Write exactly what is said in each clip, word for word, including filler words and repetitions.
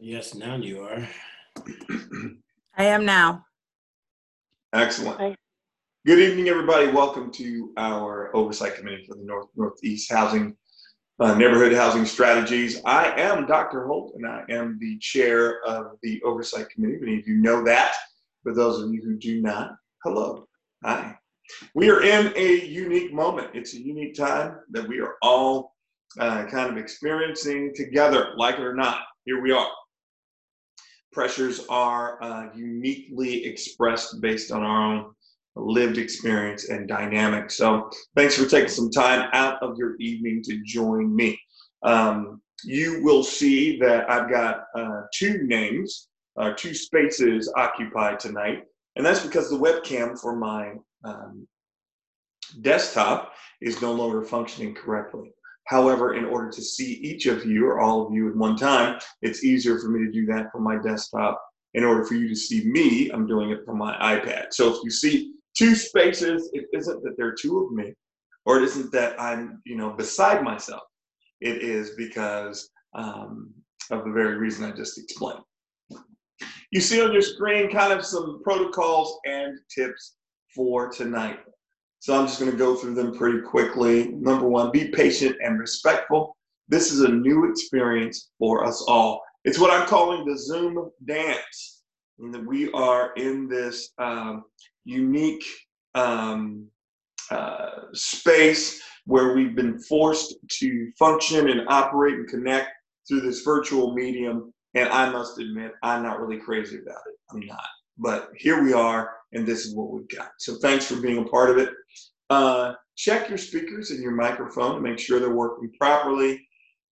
Yes, now you are. I am now. Excellent. Hi. Good evening, everybody. Welcome to our Oversight Committee for the North Northeast Housing uh, Neighborhood Housing Strategies. I am Doctor Holt, and I am the chair of the Oversight Committee. Many of you know that. For those of you who do not, hello. Hi. We are in a unique moment. It's a unique time that we are all uh, kind of experiencing together, like it or not. Here we are. Pressures are uh, uniquely expressed based on our own lived experience and dynamic. So thanks for taking some time out of your evening to join me. Um, you will see that I've got uh, two names, uh, two spaces occupied tonight, and that's because the webcam for my um, desktop is no longer functioning correctly. However, in order to see each of you or all of you at one time, it's easier for me to do that from my desktop. In order for you to see me, I'm doing it from my iPad. So if you see two spaces, it isn't that there are two of me, or it isn't that I'm, you know, beside myself. It is because um, of the very reason I just explained. You see on your screen kind of some protocols and tips for tonight. So I'm just going to go through them pretty quickly. Number one, be patient and respectful. This is a new experience for us all. It's what I'm calling the Zoom dance. And that we are in this um, unique um, uh, space where we've been forced to function and operate and connect through this virtual medium. And I must admit, I'm not really crazy about it. I'm not. But here we are, and this is what we've got. So thanks for being a part of it. Uh, check your speakers and your microphone to make sure they're working properly.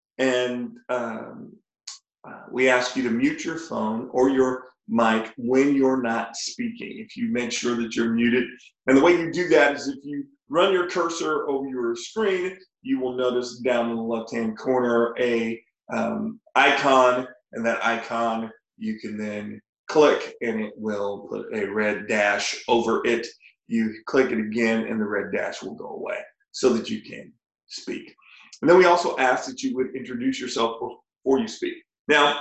And um, uh, we ask you to mute your phone or your mic when you're not speaking, if you make sure that you're muted. And the way you do that is if you run your cursor over your screen, you will notice down in the left-hand corner a um, icon, and that icon you can then click and it will put a red dash over it. You click it again and the red dash will go away so that you can speak. And then we also ask that you would introduce yourself before you speak. Now,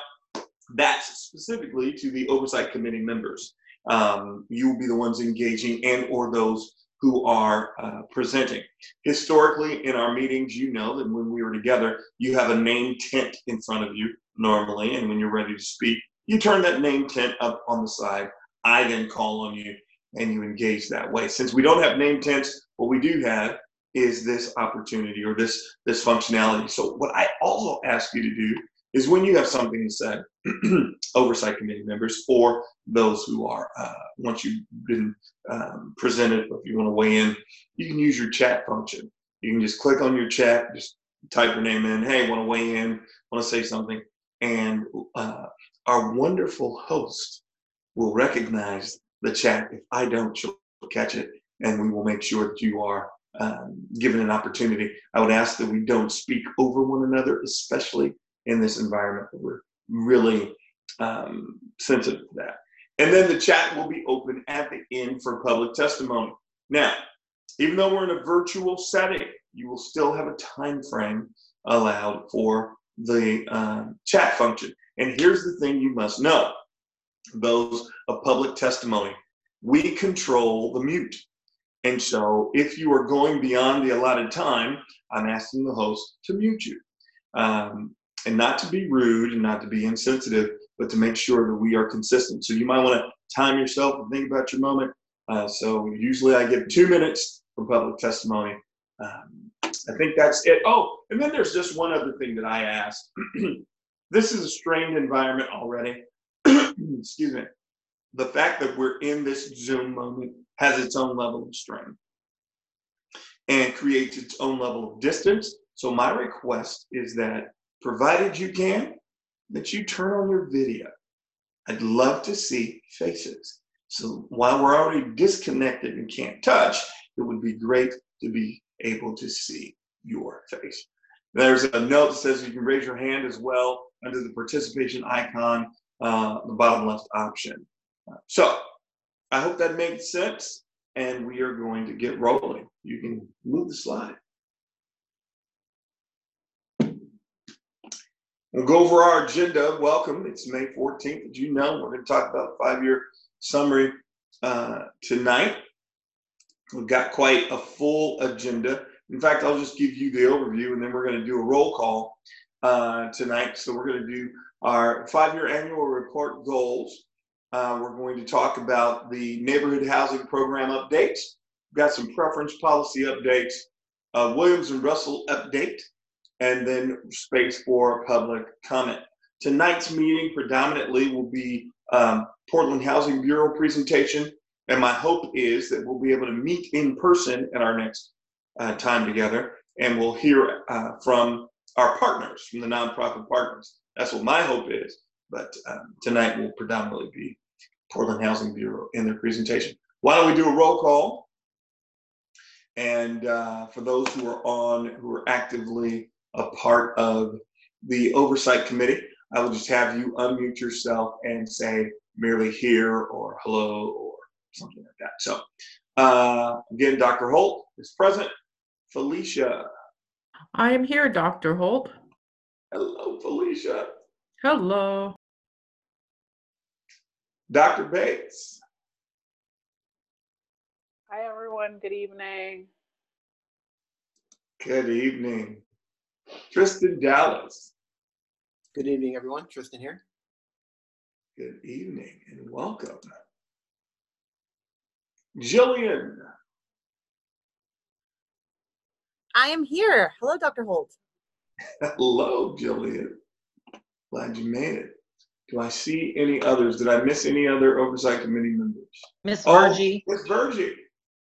that's specifically to the Oversight Committee members. Um, you will be the ones engaging and or those who are uh, presenting. Historically, in our meetings, you know that when we were together, you have a name tent in front of you normally, and when you're ready to speak, you turn that name tent up on the side. I then call on you and you engage that way. Since we don't have name tents, what we do have is this opportunity or this, this functionality. So what I also ask you to do is when you have something to say, Oversight Committee members, or those who are, uh, once you've been um, presented, if you want to weigh in, you can use your chat function. You can just click on your chat, just type your name in, hey, want to weigh in, want to say something, and uh, our wonderful host will recognize the chat. If I don't, she'll catch it, and we will make sure that you are um, given an opportunity. I would ask that we don't speak over one another, especially in this environment. We're really um, sensitive to that. And then the chat will be open at the end for public testimony. Now, even though we're in a virtual setting, you will still have a time frame allowed for the uh, chat function. And here's the thing you must know. Those of public testimony, we control the mute. And so if you are going beyond the allotted time, I'm asking the host to mute you. Um, and not to be rude and not to be insensitive, but to make sure that we are consistent. So you might want to time yourself and think about your moment. Uh, so usually I give two minutes for public testimony. Um, I think that's it. Oh, and then there's just one other thing that I asked. This is a strained environment already. Excuse me. The fact that we're in this Zoom moment has its own level of strain and creates its own level of distance. So my request is that, provided you can, that you turn on your video. I'd love to see faces. So while we're already disconnected and can't touch, it would be great to be able to see your face. There's a note that says you can raise your hand as well under the participation icon, uh, the bottom left option. So I hope that makes sense, and we are going to get rolling. You can move the slide. We'll go over our agenda. Welcome. It's May fourteenth. As you know, we're going to talk about the five-year summary uh, tonight. We've got quite a full agenda. In fact, I'll just give you the overview, and then we're going to do a roll call uh, tonight. So we're going to do our five-year annual report goals. Uh, we're going to talk about the neighborhood housing program updates. We've got some preference policy updates, uh, Williams and Russell update, and then space for public comment. Tonight's meeting predominantly will be um, Portland Housing Bureau presentation, and my hope is that we'll be able to meet in person at our next uh, time together, and we'll hear uh, from our partners, from the nonprofit partners. That's what my hope is, but um, tonight will predominantly be Portland Housing Bureau in their presentation. Why don't we do a roll call? And uh, for those who are on, who are actively a part of the oversight committee, I will just have you unmute yourself and say merely here or hello or something like that. So uh, again, Doctor Holt is present. Felicia. I am here, Doctor Holt. Hello, Felicia. Hello. Doctor Bates. Hi, everyone. Good evening. Good evening. Tristan Dallas. Good evening, everyone. Tristan here. Good evening and welcome. Jillian. I am here. Hello, Doctor Holt. Hello, Jillian. Glad you made it. Do I see any others? Did I miss any other oversight committee members? Miss Oh, Virgie. Miss Virgie.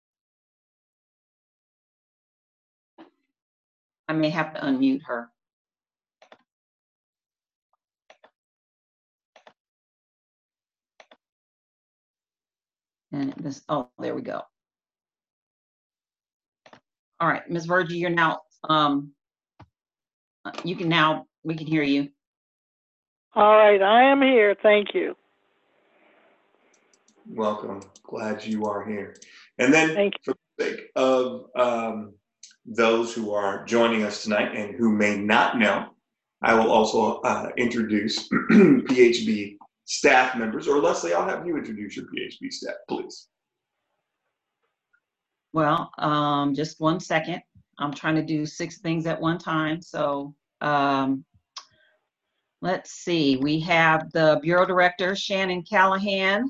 I may have to unmute her. And this, oh, there we go. All right, Miss Virgie, you're now, um, you can now, we can hear you. All right, I am here. Thank you. Welcome. Glad you are here. And then Thank for the sake of um, those who are joining us tonight and who may not know, I will also uh, introduce P H B staff members, or Leslie, I'll have you introduce your P H B staff, please. Well, um, just one second. I'm trying to do six things at one time. So um, let's see. We have the Bureau Director, Shannon Callahan.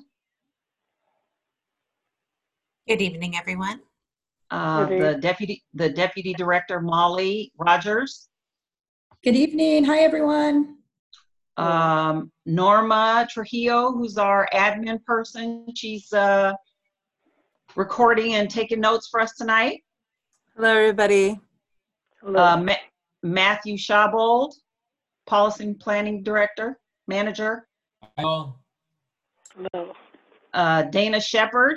Good evening, everyone. Uh, Good the Deputy, the Deputy Director, Molly Rogers. Good evening. Hi, everyone. Um, Norma Trujillo, who's our admin person. She's uh, recording and taking notes for us tonight. Hello, everybody. Hello. Uh, Ma Matthew Schabold, Policy and Planning Director, Manager. Hello. Uh, Dana Shepard,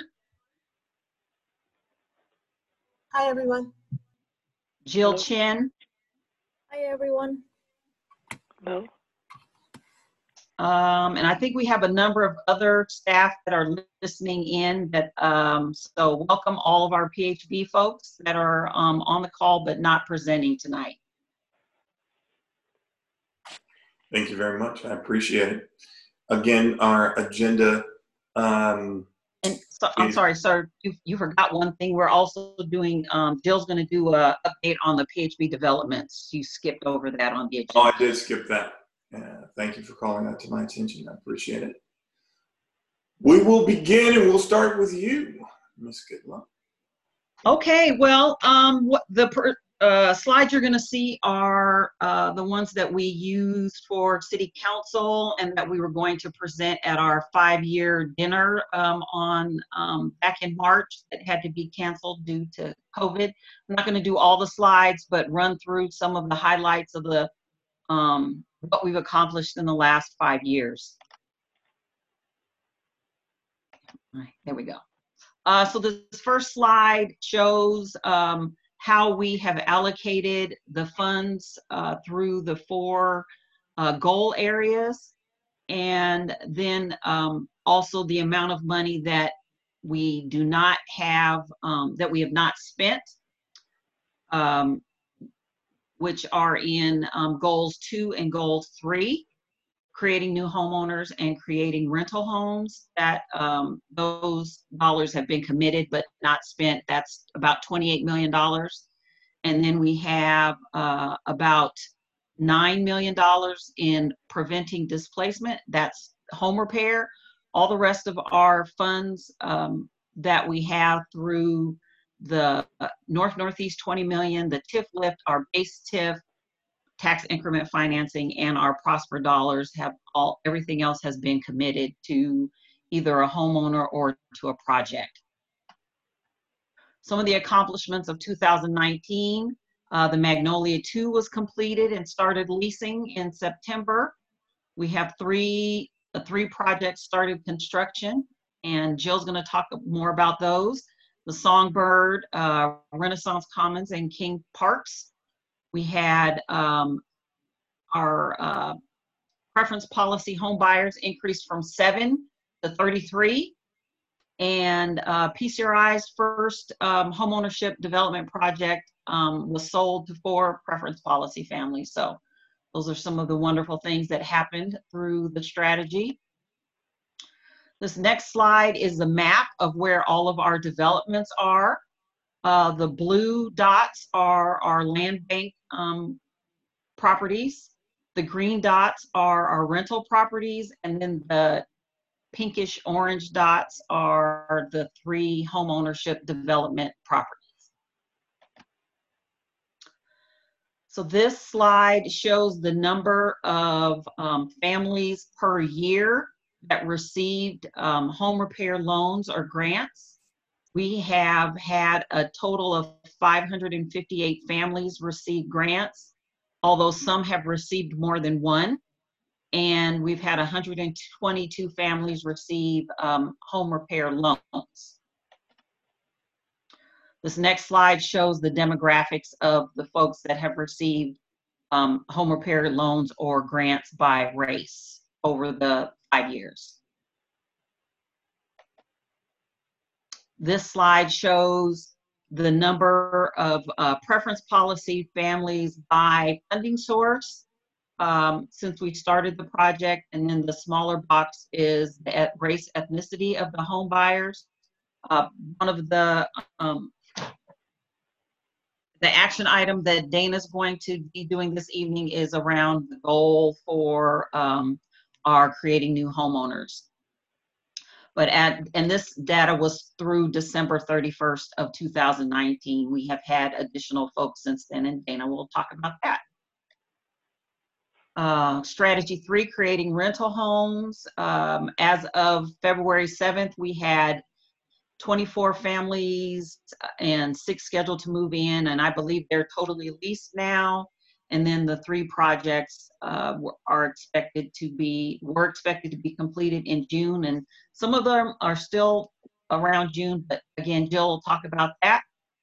Hi, everyone. Jill Hello. Chin, Hi, everyone. Hello. um, and I think we have a number of other staff that are listening in. That um, so welcome all of our P H B folks that are um, on the call but not presenting tonight. Thank you very much. I appreciate it. Again, our agenda. Um, And so, I'm is- sorry, sir, you, you forgot one thing. We're also doing, um, Jill's going to do a update on the P H B developments. You skipped over that on the Oh, agenda. I did skip that. Uh, thank you for calling that to my attention. I appreciate it. We will begin, and we'll start with you, Miz Goodluck. Okay, well, um, what the per, uh, slides you're going to see are uh, the ones that we used for City Council and that we were going to present at our five-year dinner um, on um, back in March that had to be canceled due to COVID. I'm not going to do all the slides, but run through some of the highlights of the um, what we've accomplished in the last five years. All right, there we go. Uh, so this first slide shows um, how we have allocated the funds uh, through the four uh, goal areas, and then um, also the amount of money that we do not have, um, that we have not spent. Um, which are in um, goals two and goal three, creating new homeowners and creating rental homes. That um, those dollars have been committed but not spent. That's about twenty-eight million dollars. And then we have uh, about nine million dollars in preventing displacement. That's home repair. All the rest of our funds um, that we have through the uh, North Northeast twenty million, the TIF lift, our base TIF, tax increment financing, and our Prosper dollars have all, everything else has been committed to either a homeowner or to a project. Some of the accomplishments of two thousand nineteen, uh, the Magnolia two was completed and started leasing in September. We have three, uh, three projects started construction, and Jill's gonna talk more about those. The Songbird, uh, Renaissance Commons, and King Parks. We had um, our uh, preference policy home buyers increased from seven to thirty-three. And uh, P C R I's first um, homeownership development project um, was sold to four preference policy families. So those are some of the wonderful things that happened through the strategy. This next slide is the map of where all of our developments are. Uh, the blue dots are our land bank um, properties. The green dots are our rental properties, and then the pinkish orange dots are the three home ownership development properties. So this slide shows the number of um, families per year that received um, home repair loans or grants. We have had a total of five hundred fifty-eight families receive grants, although some have received more than one. And we've had one hundred twenty-two families receive um, home repair loans. This next slide shows the demographics of the folks that have received um, home repair loans or grants by race over the five years. This slide shows the number of uh, preference policy families by funding source um, since we started the project, and then the smaller box is the race ethnicity of the home buyers. Uh, one of the um, the action item that Dana's going to be doing this evening is around the goal for um, our creating new homeowners. But at, and this data was through December thirty-first of two thousand nineteen. We have had additional folks since then, and Dana will talk about that. Uh, strategy three, creating rental homes. Um, as of February seventh, we had twenty-four families and six scheduled to move in, and I believe they're totally leased now. And then the three projects uh, are expected to be, were expected to be completed in June, and some of them are still around June, but again, Jill will talk about that.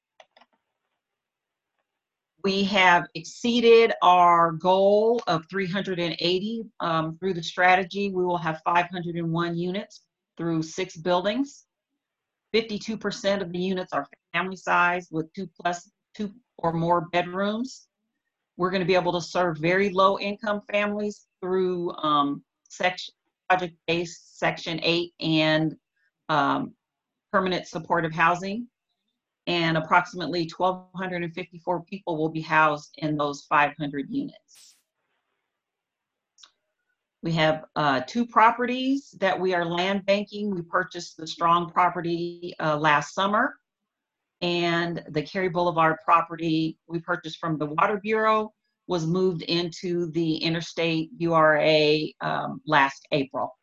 We have exceeded our goal of three hundred eighty um, through the strategy. We will have five hundred one units through six buildings. fifty-two percent of the units are family size with two plus two or more bedrooms. We're going to be able to serve very low income families through um, section, project-based Section eight and um, permanent supportive housing. And approximately one thousand two hundred fifty-four people will be housed in those five hundred units. We have uh, two properties that we are land banking. We purchased the Strong property uh, last summer, and the Cary Boulevard property we purchased from the Water Bureau was moved into the Interstate U R A um, last April.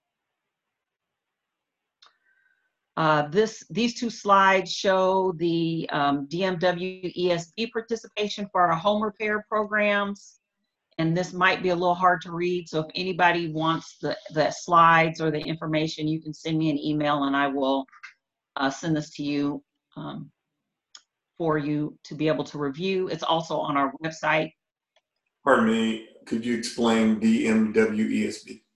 Uh, this, these two slides show the um, D M W E S B participation for our home repair programs. And this might be a little hard to read, so if anybody wants the, the slides or the information, you can send me an email and I will uh, send this to you um, for you to be able to review. It's also on our website. Pardon me, could you explain D M W E S B?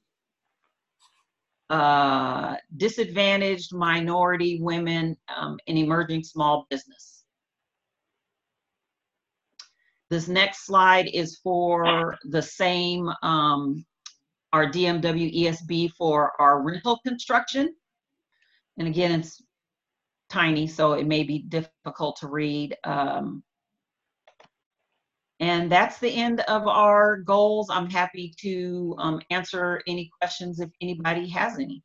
Uh, disadvantaged minority women um, in emerging small business. This next slide is for the same, um, our D M W E S B for our rental construction. And again, it's tiny, so it may be difficult to read. Um, and that's the end of our goals. I'm happy to um, answer any questions if anybody has any.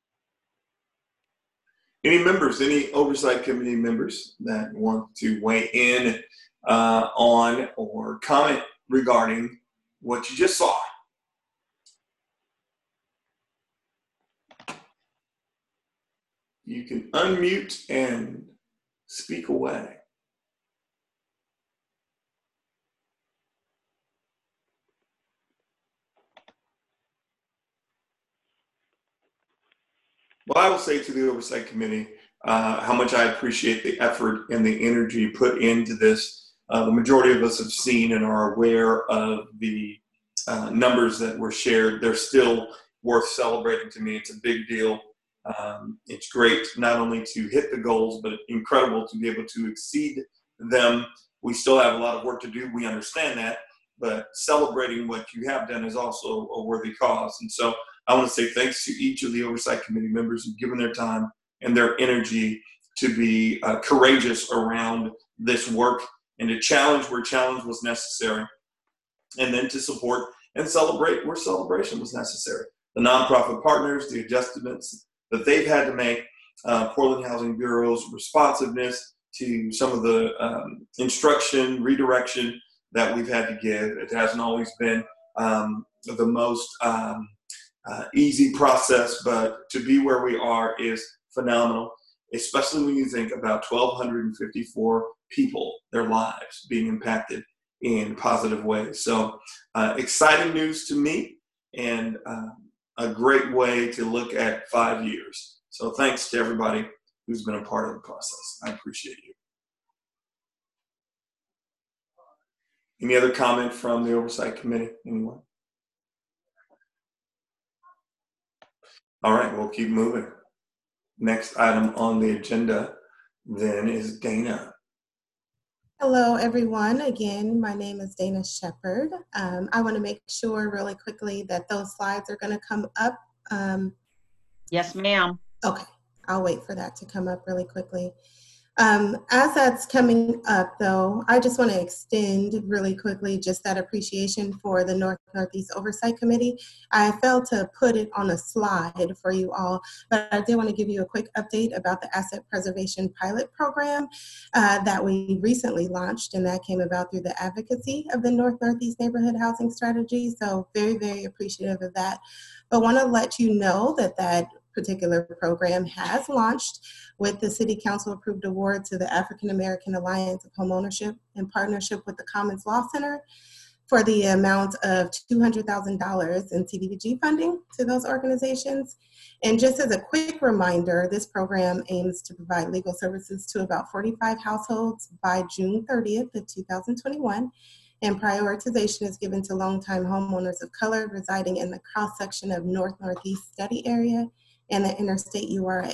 Any members, any oversight committee members that want to weigh in uh, on or comment regarding what you just saw? You can unmute and speak away. Well, I will say to the Oversight Committee uh, how much I appreciate the effort and the energy put into this. Uh, the majority of us have seen and are aware of the uh, numbers that were shared. They're still worth celebrating to me. It's a big deal. Um, it's great not only to hit the goals, but incredible to be able to exceed them. We still have a lot of work to do. We understand that, but celebrating what you have done is also a worthy cause. And so I want to say thanks to each of the Oversight Committee members who've given their time and their energy to be uh, courageous around this work and to challenge where challenge was necessary, and then to support and celebrate where celebration was necessary. The nonprofit partners, the adjustments that they've had to make, uh, Portland Housing Bureau's responsiveness to some of the um, instruction, redirection that we've had to give. It hasn't always been um, the most um, uh, easy process, but to be where we are is phenomenal, especially when you think about one thousand two hundred fifty-four people, their lives being impacted in positive ways. So uh, exciting news to me, and uh, a great way to look at five years. So thanks to everybody who's been a part of the process. I appreciate you. Any other comment from the Oversight Committee? Anyone? All right, we'll keep moving. Next item on the agenda then is Dana. Hello, everyone. Again, my name is Dana Shepard. Um, I want to make sure really quickly that those slides are going to come up. Um, Yes, ma'am. okay, I'll wait for that to come up really quickly. Um, as that's coming up, though, I just want to extend really quickly just that appreciation for the North Northeast Oversight Committee. I failed to put it on a slide for you all, but I did want to give you a quick update about the Asset Preservation Pilot Program uh, that we recently launched, and that came about through the advocacy of the North Northeast Neighborhood Housing Strategy. So very, very appreciative of that. But want to let you know that that particular program has launched with the City Council approved award to the African American Alliance of Homeownership in partnership with the Commons Law Center for the amount of two hundred thousand dollars in C D B G funding to those organizations. And just as a quick reminder, this program aims to provide legal services to about forty-five households by June thirtieth of two thousand twenty-one. And prioritization is given to longtime homeowners of color residing in the cross-section of North Northeast study area and the interstate U R A.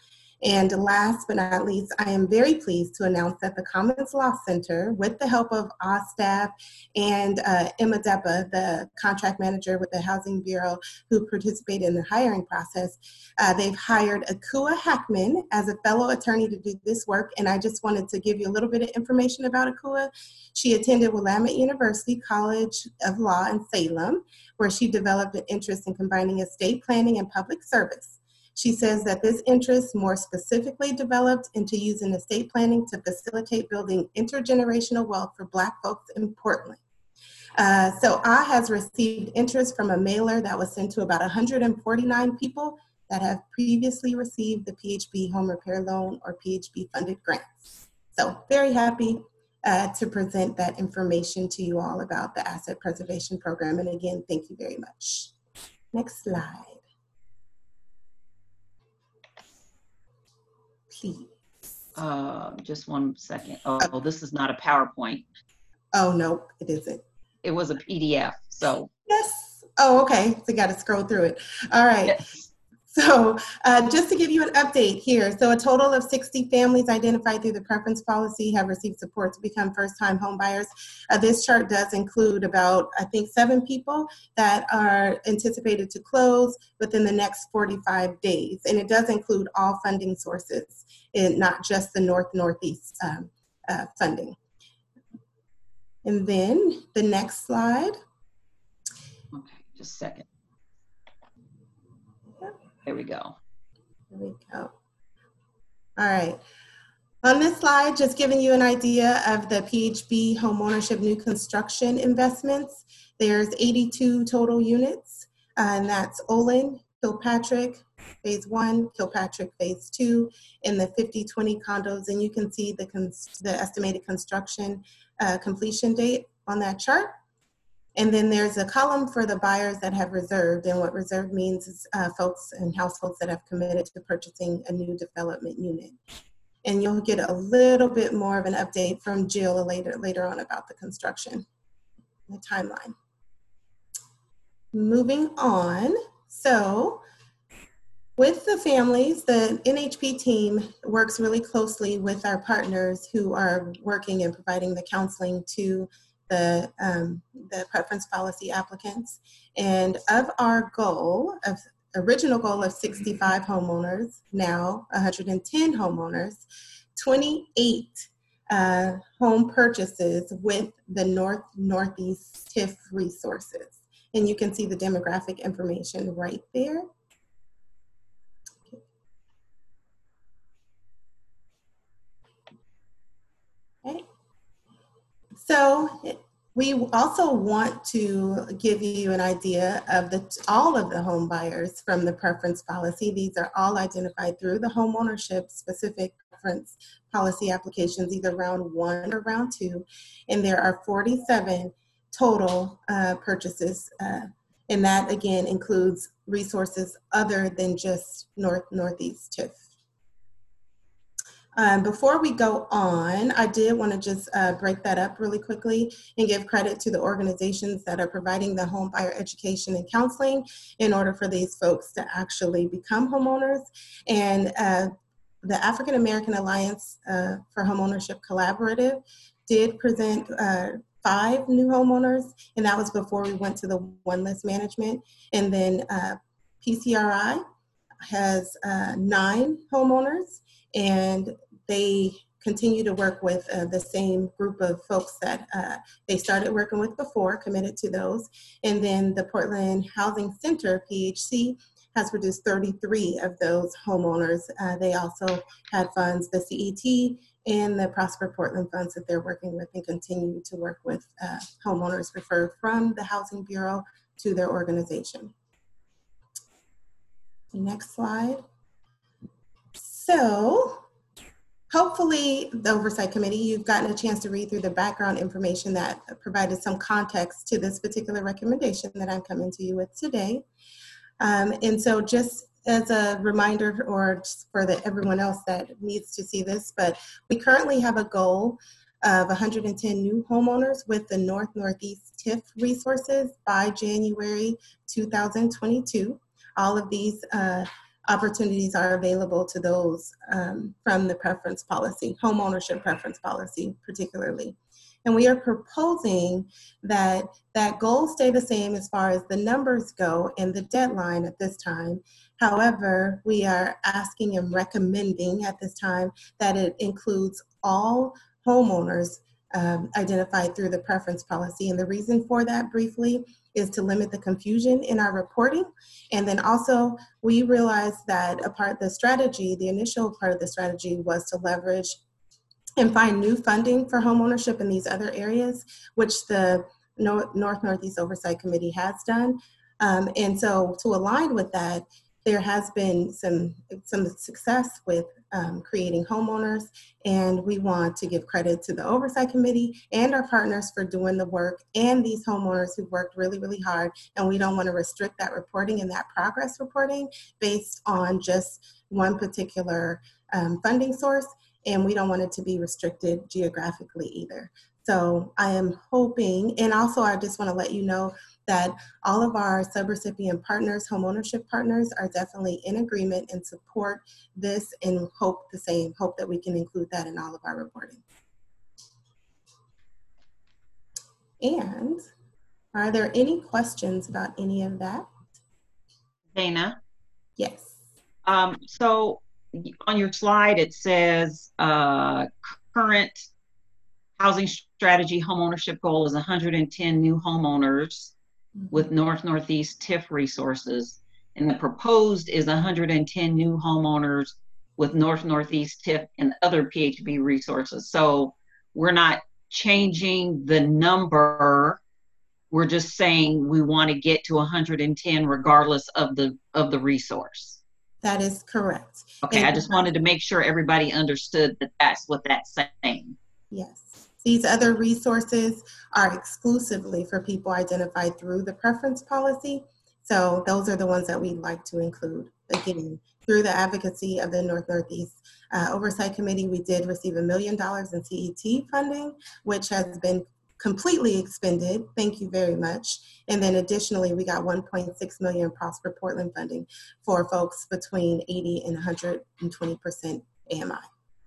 And last but not least, I am very pleased to announce that the Commons Law Center, with the help of our staff and uh, Emma Deppa, the contract manager with the Housing Bureau who participated in the hiring process, uh, they've hired Akua Hackman as a fellow attorney to do this work. And I just wanted to give you a little bit of information about Akua. She attended Willamette University College of Law in Salem, where she developed an interest in combining estate planning and public service. She says that this interest more specifically developed into using estate planning to facilitate building intergenerational wealth for Black folks in Portland. Uh, so I has received interest from a mailer that was sent to about one hundred forty-nine people that have previously received the P H B home repair loan or P H B funded grants. So very happy uh, to present that information to you all about the Asset Preservation Program. And again, thank you very much. Next slide. Please. Uh, just one second. Oh, this is not a PowerPoint. Oh, no, it isn't. It was a P D F, so. Yes. Oh, okay. So you got to scroll through it. All right. Yes. So uh, just to give you an update here, so a total of sixty families identified through the preference policy have received support to become first-time home buyers. Uh, this chart does include about, I think, seven people that are anticipated to close within the next forty-five days. And it does include all funding sources, and not just the North Northeast um, uh, funding. And then the next slide. Okay, just a second. There we go. There we go. All right. On this slide, just giving you an idea of the P H B homeownership new construction investments. There's eighty-two total units, uh, and that's Olin, Kilpatrick, phase one, Kilpatrick, phase two, and the fifty twenty condos. And you can see the, cons the estimated construction uh, completion date on that chart. And then there's a column for the buyers that have reserved, and what reserved means is uh, folks and households that have committed to purchasing a new development unit. And you'll get a little bit more of an update from Jill later, later on about the construction, the timeline. Moving on, so with the families, the N H P team works really closely with our partners who are working and providing the counseling to the, um, the preference policy applicants. And of our goal, of original goal of sixty-five homeowners, now one hundred ten homeowners, twenty-eight uh, home purchases with the North Northeast T I F resources. And you can see the demographic information right there. Okay. So we also want to give you an idea of the, all of the home buyers from the preference policy. These are all identified through the home ownership specific preference policy applications, either round one or round two. And there are forty-seven total uh, purchases. Uh, and that again includes resources other than just North Northeast T I F. Um, before we go on, I did want to just uh, break that up really quickly and give credit to the organizations that are providing the home buyer education and counseling in order for these folks to actually become homeowners. And uh, the African American Alliance uh, for Homeownership Collaborative did present uh, five new homeowners, and that was before we went to the one list management. And then uh, P C R I has uh, nine homeowners, and they continue to work with uh, the same group of folks that uh, they started working with before, committed to those. And then the Portland Housing Center, P H C, has produced thirty-three of those homeowners. Uh, they also had funds, the C E T and the Prosper Portland funds that they're working with, and continue to work with uh, homeowners referred from the Housing Bureau to their organization. Next slide. So hopefully the Oversight Committee, you've gotten a chance to read through the background information that provided some context to this particular recommendation that I'm coming to you with today. Um, and so just as a reminder, or just for the, everyone else that needs to see this, but we currently have a goal of one hundred ten new homeowners with the North Northeast T I F resources by January two thousand twenty-two. All of these uh, opportunities are available to those um, from the preference policy, home ownership preference policy particularly. And we are proposing that that goal stay the same as far as the numbers go and the deadline at this time. However, we are asking and recommending at this time that it includes all homeowners um, identified through the preference policy. And the reason for that briefly is to limit the confusion in our reporting. And then also we realized that a part of the strategy, the initial part of the strategy, was to leverage and find new funding for homeownership in these other areas, which the North Northeast Oversight Committee has done. Um, and so to align with that, there has been some, some success with um, creating homeowners, and we want to give credit to the Oversight Committee and our partners for doing the work, and these homeowners who worked really, really hard. And we don't want to restrict that reporting and that progress reporting based on just one particular um, funding source, and we don't want it to be restricted geographically either. So I am hoping, and also I just want to let you know that all of our subrecipient partners, homeownership partners, are definitely in agreement and support this and hope the same, hope that we can include that in all of our reporting. And are there any questions about any of that? Dana, Yes. um, so on your slide, it says uh, current housing strategy homeownership goal is one hundred ten new homeowners with North Northeast T I F resources, and the proposed is one hundred ten new homeowners with North Northeast T I F and other P H B resources. So we're not changing the number. We're just saying we want to get to one hundred ten regardless of the of the resource. That is correct. Okay, And I just wanted to make sure everybody understood that that's what that's saying. yes. These other resources are exclusively for people identified through the preference policy. So those are the ones that we'd like to include. Again, through the advocacy of the North Northeast uh, Oversight Committee, we did receive a million dollars in C E T funding, which has been completely expended. Thank you very much. And then additionally, we got one point six million Prosper Portland funding for folks between eighty and one hundred twenty percent A M I.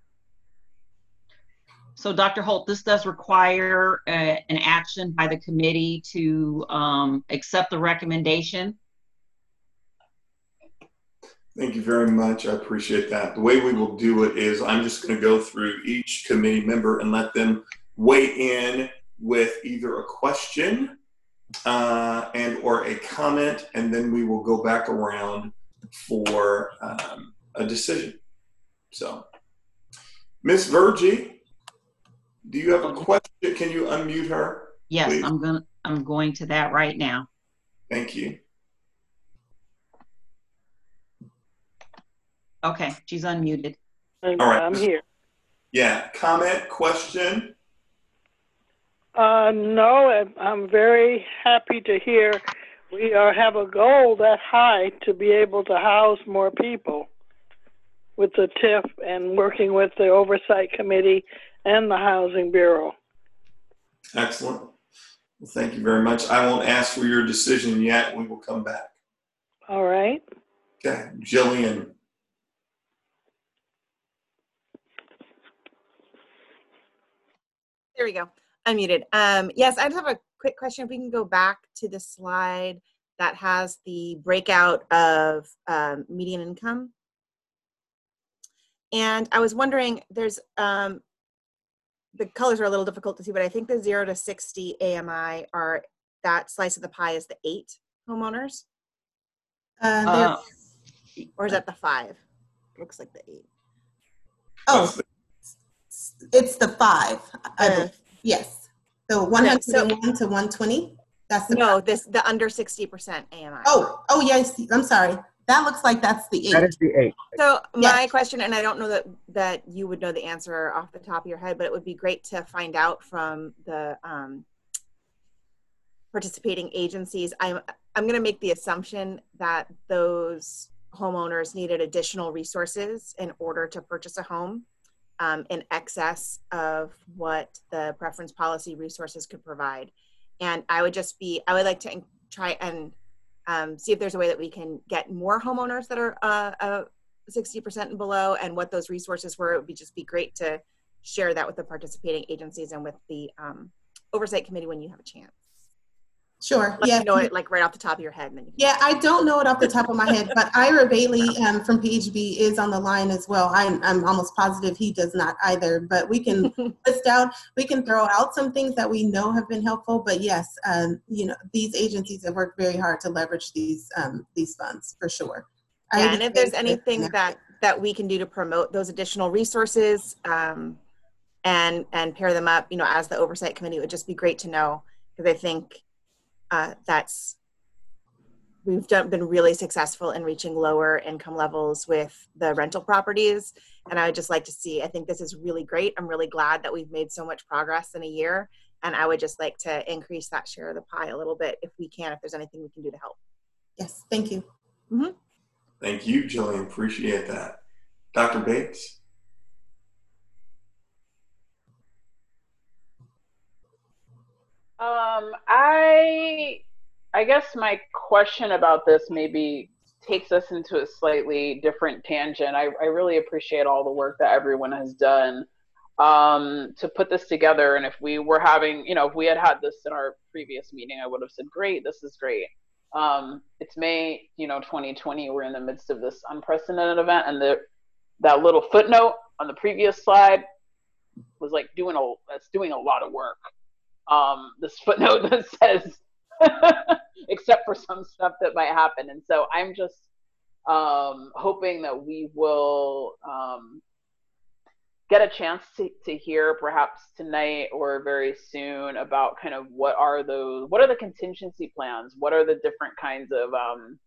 So Doctor Holt, this does require uh, an action by the committee to um, accept the recommendation. Thank you very much. I appreciate that. The way we will do it is I'm just going to go through each committee member and let them weigh in with either a question uh, and or a comment, and then we will go back around for um, a decision. So, Miz Virgie, do you have a question? Can you unmute her? Yes, please? I'm going. I'm going to that right now. Thank you. Okay, she's unmuted. And All right. I'm here. Yeah, comment, question. Uh, no, I'm- I'm very happy to hear we are, have a goal that high to be able to house more people with the T I F and working with the Oversight Committee and the Housing Bureau. Excellent. Well, thank you very much. I won't ask for your decision yet. We will come back. All right. Okay, Jillian. There we go. Unmuted. Um, yes, I just have a quick question. If we can go back to the slide that has the breakout of um, median income. And I was wondering, there's, um, the colors are a little difficult to see, but I think the zero to sixty A M I are, that slice of the pie is the eight homeowners, Uh, Uh, there- or is that the five? Looks like the eight. oh, it's the five. I Uh, believe. Yes. So one hundred so- one to one hundred. That's the No, five. this, the under sixty percent A M I. Oh, oh yes. I'm sorry. That looks like that's the eight. That is the eight. So Yes. my question, and I don't know that that you would know the answer off the top of your head, but it would be great to find out from the um, participating agencies. I'm I'm going to make the assumption that those homeowners needed additional resources in order to purchase a home um, in excess of what the preference policy resources could provide. And I would just be, I would like to try and um, see if there's a way that we can get more homeowners that are uh, uh, sixty percent and below, and what those resources were. It would be just be great to share that with the participating agencies and with the um, oversight committee when you have a chance. Sure. Let Yeah. you know it like right off the top of your head. And then you can Yeah, I don't know it off the top of my head, but Ira Bailey um, from P H B is on the line as well. I'm, I'm almost positive he does not either, but we can list out, we can throw out some things that we know have been helpful. But yes, um, you know, these agencies have worked very hard to leverage these um, these funds for sure. I Yeah, and if there's understand anything that- that that we can do to promote those additional resources um, and and pair them up, you know, as the oversight committee, it would just be great to know, because I think uh, that's we've done, been really successful in reaching lower income levels with the rental properties, and I would just like to see. I think this is really great. I'm really glad that we've made so much progress in a year, and I would just like to increase that share of the pie a little bit if we can. If there's anything we can do to help. Yes, thank you. Mm-hmm. Thank you, Jillian. Appreciate that. Doctor Bates. Um, I I guess my question about this maybe takes us into a slightly different tangent. I, I really appreciate all the work that everyone has done um, to put this together. And if we were having, you know, if we had had this in our previous meeting, I would have said, great, this is great. Um, it's May, you know, twenty twenty. We're in the midst of this unprecedented event, and the that little footnote on the previous slide was like doing a that's doing a lot of work. Um, this footnote that says, except for some stuff that might happen, and so I'm just um, hoping that we will um, get a chance to, to hear perhaps tonight or very soon about kind of what are those, what are the contingency plans? What are the different kinds of, um,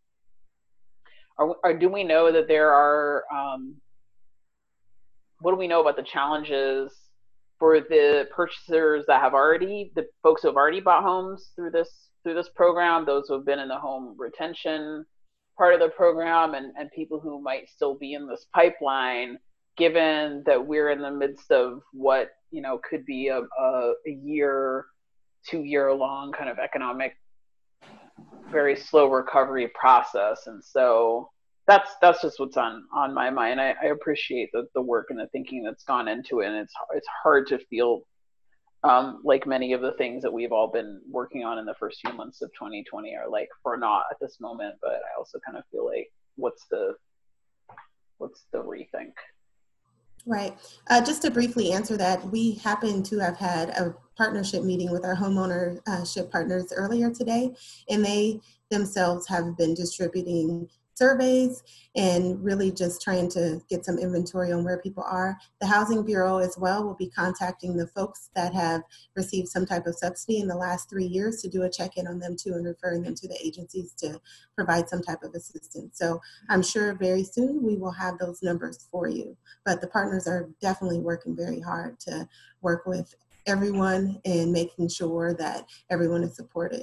or, or do we know that there are, um, what do we know about the challenges for the purchasers that have already, the folks who have already bought homes through this, through this program, those who have been in the home retention part of the program, and, and people who might still be in this pipeline, given that we're in the midst of what, you know, could be a, a, a year, two year long kind of economic, very slow recovery process. And so that's that's just what's on on my mind. I, I appreciate the, the work and the thinking that's gone into it. And it's, it's hard to feel um, like many of the things that we've all been working on in the first few months of twenty twenty are like for naught at this moment. But I also kind of feel like, what's the, what's the rethink? Right. Uh, just to briefly answer that, we happen to have had a partnership meeting with our homeownership partners earlier today, and they themselves have been distributing surveys and really just trying to get some inventory on where people are. The Housing Bureau as well will be contacting the folks that have received some type of subsidy in the last three years to do a check-in on them too, and referring them to the agencies to provide some type of assistance. So I'm sure very soon we will have those numbers for you. But the partners are definitely working very hard to work with everyone and making sure that everyone is supported.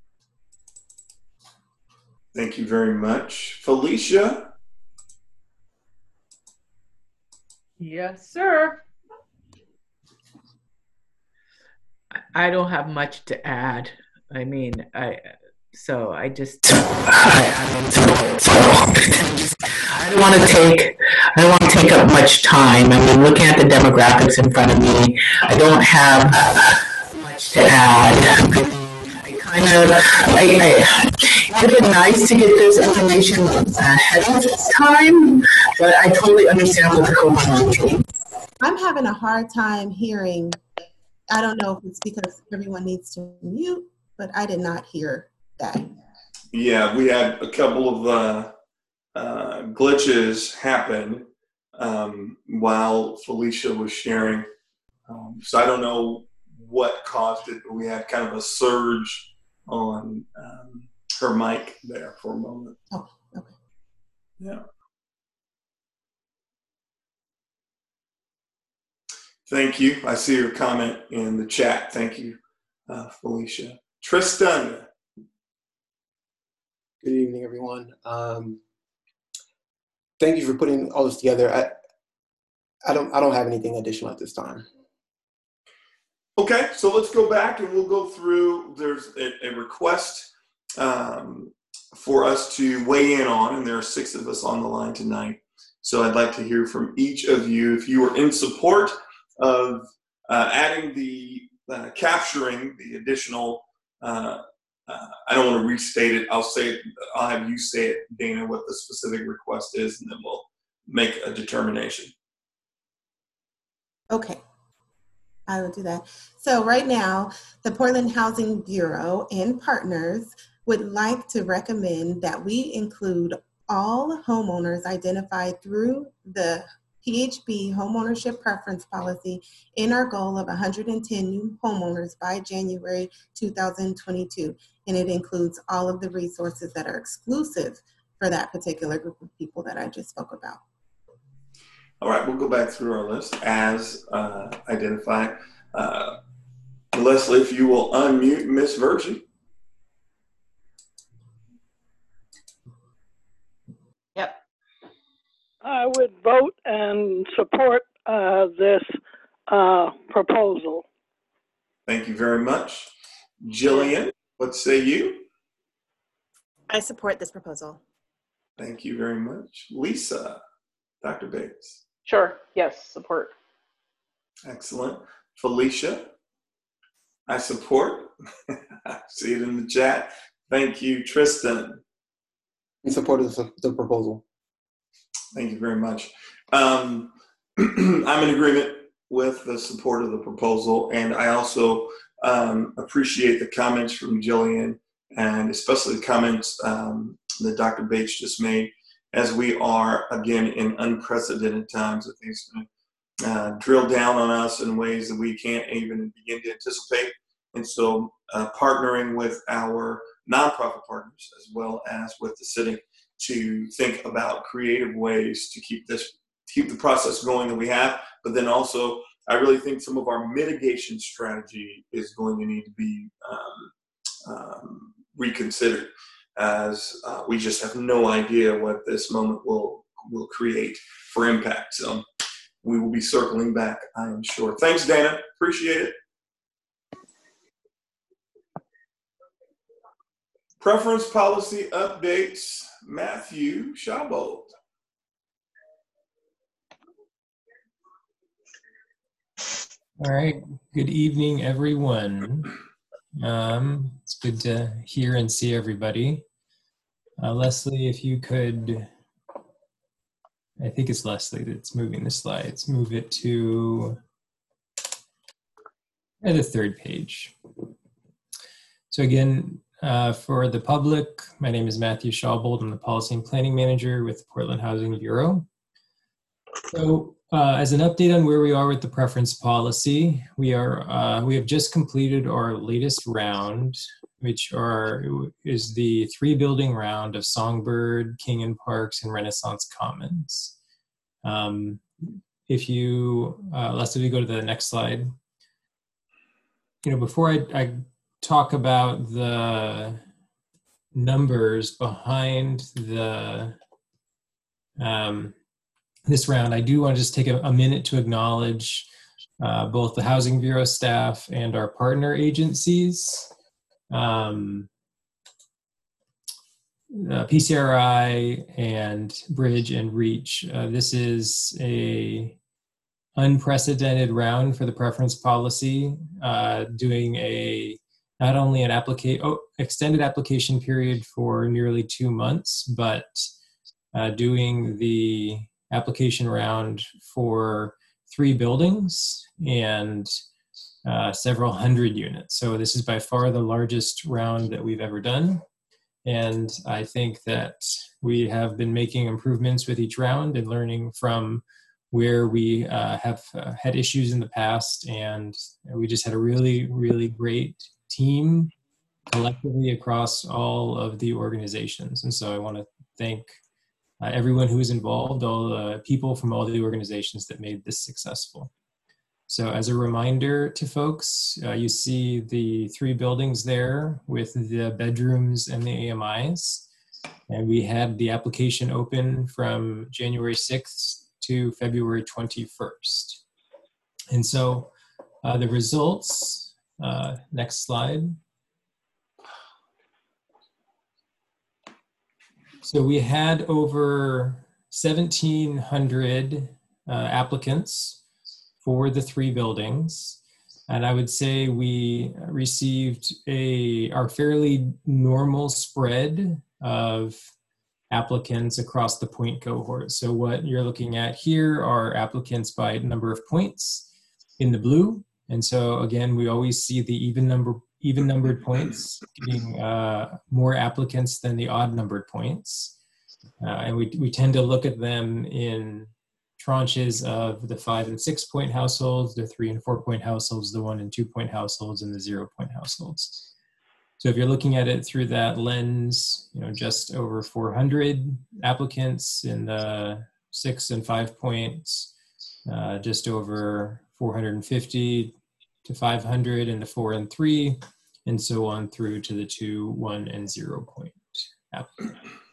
Thank you very much. Felicia? Yes, sir. I don't have much to add. I mean, I so I just I, I don't want to take I don't want to take up much time. I mean, looking at the demographics in front of me, I don't have much to add. Kind of, I, I, it would have been nice to get this information ahead of time, but I totally understand what the COVID. I'm having a hard time hearing. I don't know if it's because everyone needs to mute, but I did not hear that. Yeah, we had a couple of uh, uh, glitches happen um, while Felicia was sharing. Um, so I don't know what caused it, but we had kind of a surge on um, her mic there for a moment. Oh, okay. Yeah. Thank you. I see your comment in the chat. Thank you, uh, Felicia. Tristan. Good evening, everyone. Um, thank you for putting all this together. I, I don't, I don't have anything additional at this time. Okay, so let's go back and we'll go through. There's a, a request um, for us to weigh in on, and there are six of us on the line tonight. So I'd like to hear from each of you if you are in support of uh, adding the, uh, capturing the additional, uh, uh, I don't want to restate it. I'll say it, I'll have you say it, Dana, what the specific request is, and then we'll make a determination. Okay. I will do that. So right now, the Portland Housing Bureau and partners would like to recommend that we include all homeowners identified through the P H B homeownership preference policy in our goal of one hundred ten new homeowners by January two thousand twenty-two. And it includes all of the resources that are exclusive for that particular group of people that I just spoke about. All right, we'll go back through our list as uh, identified. Uh, Leslie, if you will unmute Miss Virgie. Yep. I would vote and support uh, this uh, proposal. Thank you very much. Jillian, what say you? I support this proposal. Thank you very much. Lisa, Doctor Bates. Sure. Yes, support. Excellent. Felicia, I support. I see it in the chat. Thank you. Tristan. In support of the, the proposal. Thank you very much. Um, I'm in agreement with the support of the proposal, and I also um, appreciate the comments from Jillian, and especially the comments um, that Doctor Bates just made, as we are, again, in unprecedented times. I think it's going to uh, drill down on us in ways that we can't even begin to anticipate. And so uh, partnering with our nonprofit partners, as well as with the city, to think about creative ways to keep this, keep the process going that we have. But then also, I really think some of our mitigation strategy is going to need to be um, um, reconsidered, as uh, we just have no idea what this moment will will create for impact. So we will be circling back, I am sure. Thanks, Dana. Appreciate it. Preference policy updates. Matthew Schabold. All right. Good evening, everyone. Um, it's good to hear and see everybody. Uh, Leslie, if you could, I think it's Leslie that's moving the slides. Move it to uh, the third page. So again, uh, for the public, my name is Matthew Schabold. I'm the Policy and Planning Manager with the Portland Housing Bureau. So uh, as an update on where we are with the preference policy, we are uh, we have just completed our latest round, which are is the three building round of Songbird, King & Parks, and Renaissance Commons. Um, if you, uh, Leslie, we go to the next slide. You know, before I, I talk about the numbers behind the um, this round, I do want to just take a, a minute to acknowledge uh, both the Housing Bureau staff and our partner agencies. Um, uh, P C R I and Bridge and Reach. Uh, this is a unprecedented round for the preference policy, uh, doing a not only an applica- oh, extended application period for nearly two months, but uh, doing the application round for three buildings and uh, several hundred units. So this is by far the largest round that we've ever done. And I think that we have been making improvements with each round and learning from where we uh, have uh, had issues in the past. And we just had a really, really great team collectively across all of the organizations. And so I want to thank uh, everyone who was involved, all the people from all the organizations that made this successful. So as a reminder to folks, uh, you see the three buildings there with the bedrooms and the A M Is. And we had the application open from January sixth to February twenty-first. And so uh, the results, uh, next slide. So we had over seventeen hundred uh, applicants for the three buildings. And I would say we received a our fairly normal spread of applicants across the point cohort. So what you're looking at here are applicants by number of points in the blue. And so again, we always see the even number even numbered points getting uh, more applicants than the odd numbered points. Uh, and we, we tend to look at them in tranches of the five and six point households, the three and four point households, the one and two point households, and the zero point households. So if you're looking at it through that lens, you know, just over four hundred applicants in the six and five points, uh, just over four hundred fifty to five hundred in the four and three, and so on through to the two, one, and zero point applicant.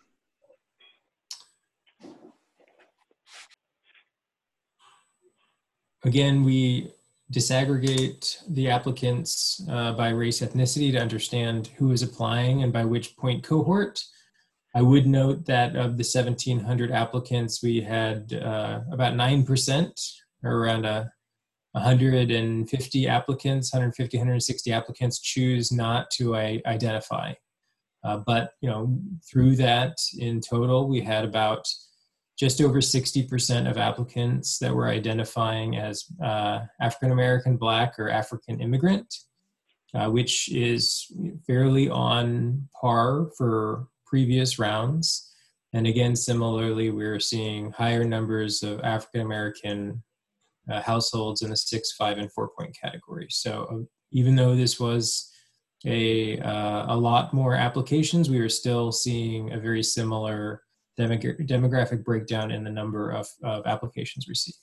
Again, we disaggregate the applicants uh, by race ethnicity to understand who is applying and by which point cohort. I would note that of the seventeen hundred applicants, we had uh, about nine percent, or around a one hundred fifty applicants, one hundred fifty, one hundred sixty applicants choose not to I- identify. Uh, but, you know, through that in total, we had about just over sixty percent of applicants that were identifying as uh, African American, Black, or African immigrant, uh, which is fairly on par for previous rounds. And again, similarly, we're seeing higher numbers of African American uh, households in the six, five, and four point category. So uh, even though this was a, uh, a lot more applications, we are still seeing a very similar demog- demographic breakdown in the number of, of applications received.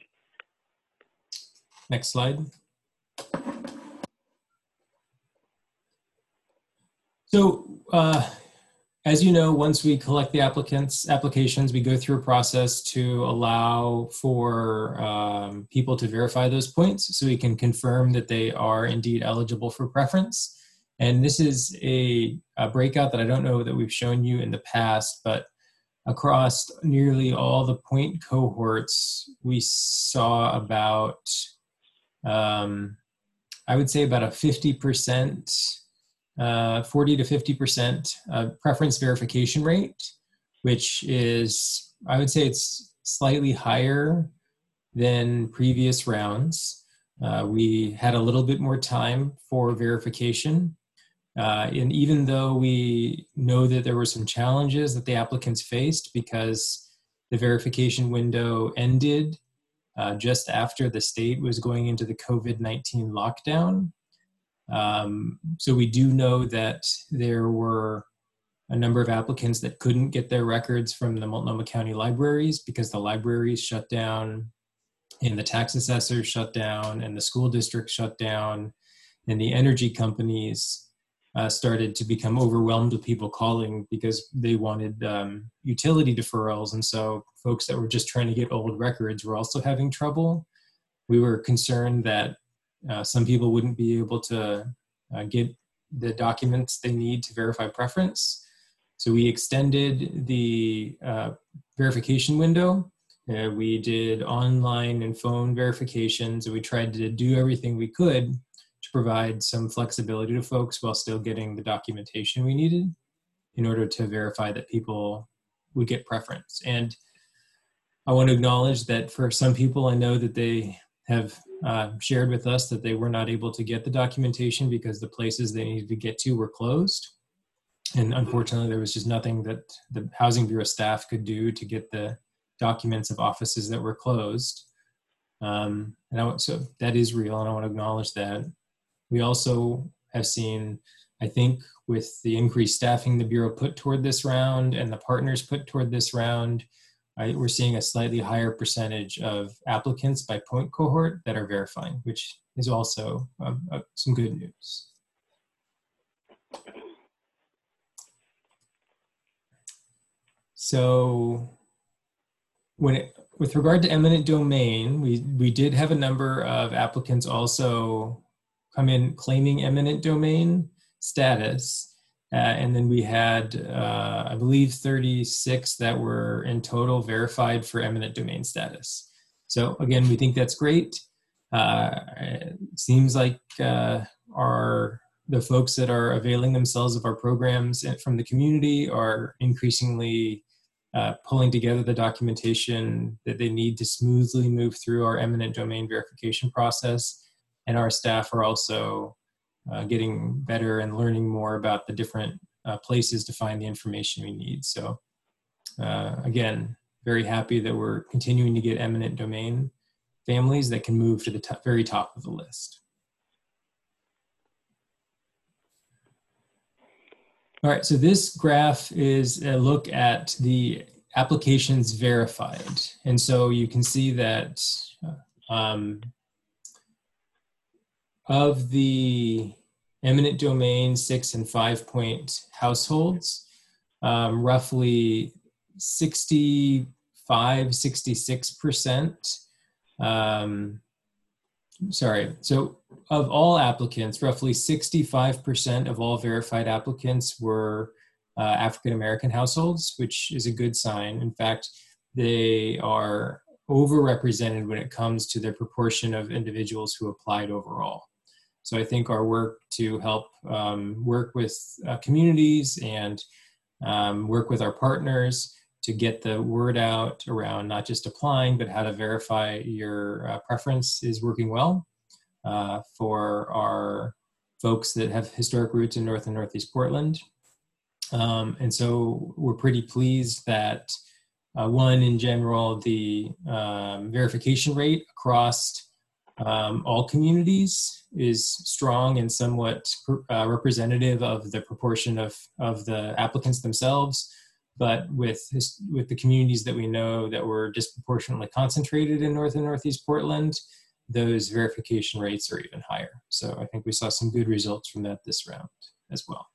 Next slide. So, uh, as you know, once we collect the applicants, applications, we go through a process to allow for um, people to verify those points so we can confirm that they are indeed eligible for preference. And this is a, a breakout that I don't know that we've shown you in the past, but across nearly all the point cohorts, we saw about, um, I would say about a fifty percent Uh, forty to fifty percent uh, preference verification rate, which is, I would say it's slightly higher than previous rounds. Uh, we had a little bit more time for verification. Uh, and even though we know that there were some challenges that the applicants faced because the verification window ended uh, just after the state was going into the COVID nineteen lockdown, Um, so we do know that there were a number of applicants that couldn't get their records from the Multnomah County libraries because the libraries shut down and the tax assessors shut down and the school district shut down and the energy companies uh, started to become overwhelmed with people calling because they wanted um, utility deferrals. And so folks that were just trying to get old records were also having trouble. We were concerned that Uh, some people wouldn't be able to uh, get the documents they need to verify preference. So we extended the uh, verification window. Uh, we did online and phone verifications, and we tried to do everything we could to provide some flexibility to folks while still getting the documentation we needed in order to verify that people would get preference. And I want to acknowledge that for some people, I know that they have uh, shared with us that they were not able to get the documentation because the places they needed to get to were closed. And unfortunately, there was just nothing that the Housing Bureau staff could do to get the documents of offices that were closed. Um, and I, so that is real, and I want to acknowledge that. We also have seen, I think, with the increased staffing the Bureau put toward this round and the partners put toward this round, I, we're seeing a slightly higher percentage of applicants by point cohort that are verifying, which is also um, uh, some good news. So when it, with regard to eminent domain, we, we did have a number of applicants also come in claiming eminent domain status. Uh, and then we had, uh, I believe, thirty-six that were in total verified for eminent domain status. So again, we think that's great. Uh, it seems like uh, our, the folks that are availing themselves of our programs from the community are increasingly uh, pulling together the documentation that they need to smoothly move through our eminent domain verification process. And our staff are also Uh, getting better and learning more about the different uh, places to find the information we need. So uh, again, very happy that we're continuing to get eminent domain families that can move to the top, very top of the list. All right, so this graph is a look at the applications verified. And so you can see that um, of the eminent domain six and five point households, um, roughly sixty-five, sixty-six percent, um, sorry, so of all applicants, roughly sixty-five percent of all verified applicants were uh, African-American households, which is a good sign. In fact, they are overrepresented when it comes to their proportion of individuals who applied overall. So I think our work to help um, work with uh, communities and um, work with our partners to get the word out around not just applying, but how to verify your uh, preference is working well uh, for our folks that have historic roots in North and Northeast Portland. Um, and so we're pretty pleased that uh, one, in general, the um, verification rate across um, all communities is strong and somewhat uh, representative of the proportion of, of the applicants themselves. But with, with the communities that we know that were disproportionately concentrated in North and Northeast Portland, those verification rates are even higher. So I think we saw some good results from that this round as well.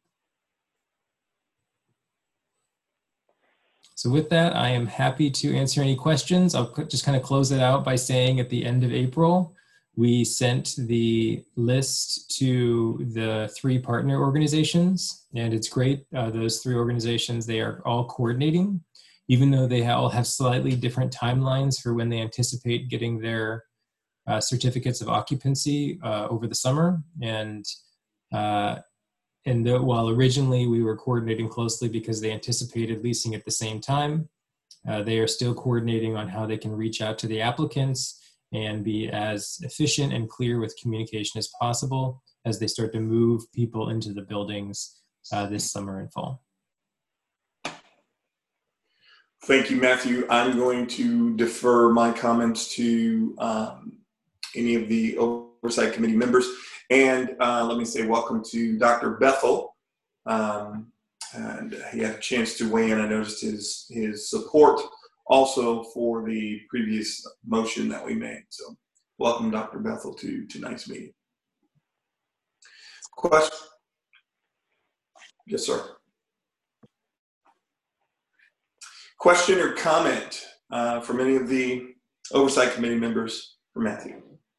So with that, I am happy to answer any questions. I'll just kind of close it out by saying at the end of April, we sent the list to the three partner organizations, and it's great. Uh, those three organizations, they are all coordinating, even though they all have slightly different timelines for when they anticipate getting their uh, certificates of occupancy uh, over the summer. And uh, And the, while originally we were coordinating closely because they anticipated leasing at the same time, uh, they are still coordinating on how they can reach out to the applicants and be as efficient and clear with communication as possible as they start to move people into the buildings uh, this summer and fall. Thank you, Matthew. I'm going to defer my comments to um, any of the Oversight Committee members. And uh, let me say welcome to Doctor Bethel. Um, and he had a chance to weigh in. I noticed his, his support also for the previous motion that we made. So welcome, Doctor Bethel, to tonight's meeting. Question? Yes, sir. Question or comment uh, from any of the Oversight Committee members for Matthew?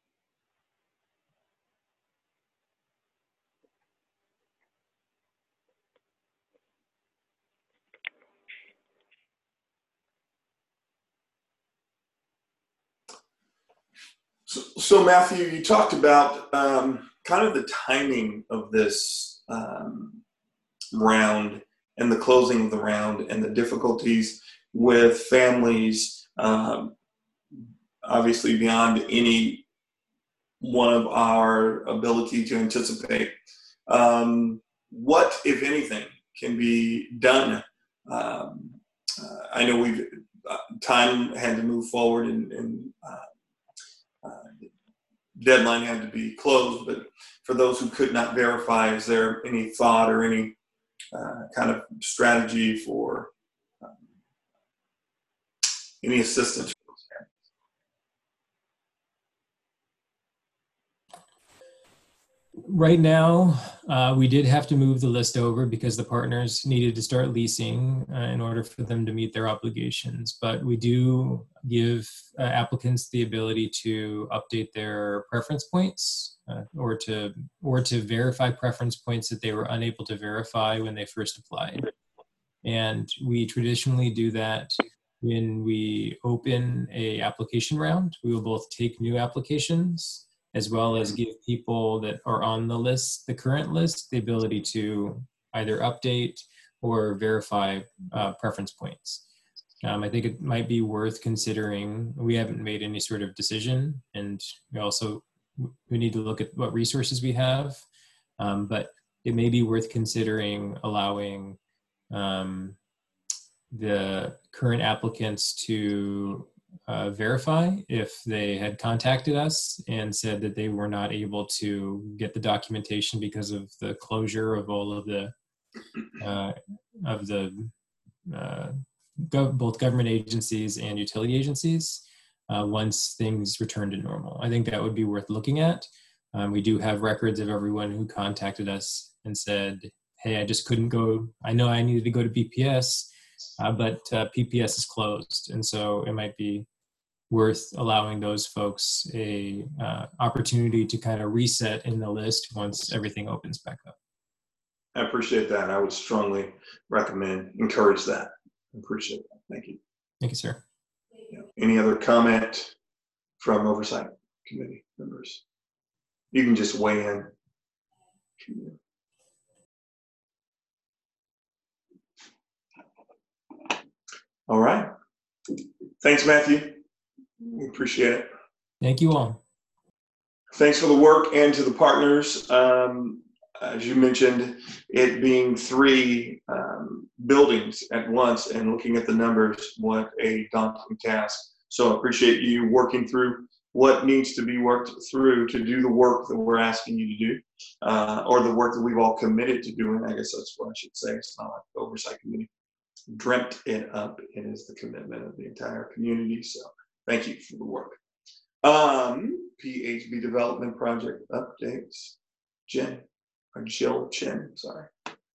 So, so Matthew, you talked about um, kind of the timing of this um, round and the closing of the round and the difficulties with families, um, obviously beyond any one of our ability to anticipate. Um, what, if anything, can be done? Um, uh, I know we've uh, time had to move forward and, and uh, Uh, deadline had to be closed, but for those who could not verify, is there any thought or any uh, kind of strategy for um, any assistance? Right now, uh, we did have to move the list over because the partners needed to start leasing uh, in order for them to meet their obligations. But we do give uh, applicants the ability to update their preference points uh, or to or to verify preference points that they were unable to verify when they first applied. And we traditionally do that when we open a application round. We will both take new applications as well as give people that are on the list, the current list, the ability to either update or verify uh, preference points. Um, I think it might be worth considering. We haven't made any sort of decision, and we also we need to look at what resources we have, um, but it may be worth considering allowing um, the current applicants to Uh, verify if they had contacted us and said that they were not able to get the documentation because of the closure of all of the uh, of the uh, gov both government agencies and utility agencies uh, once things return to normal. I think that would be worth looking at. Um, we do have records of everyone who contacted us and said, "Hey, I just couldn't go. I know I needed to go to P P S, uh, but uh, P P S is closed," and so it might be worth allowing those folks a uh, opportunity to kind of reset in the list once everything opens back up. I appreciate that. I would strongly recommend, encourage that. I appreciate that. Thank you. Thank you, sir. Yeah. Any other comment from Oversight Committee members? You can just weigh in. All right. Thanks, Matthew. We appreciate it. Thank you all. Thanks for the work and to the partners. Um, as you mentioned, it being three um, buildings at once and looking at the numbers, what a daunting task. So I appreciate you working through what needs to be worked through to do the work that we're asking you to do, uh, or the work that we've all committed to doing. I guess that's what I should say. It's not like the Oversight Committee dreamt it up. It is the commitment of the entire community. So thank you for the work. Um, P H B Development Project updates. Jen, or Jill Chen, sorry.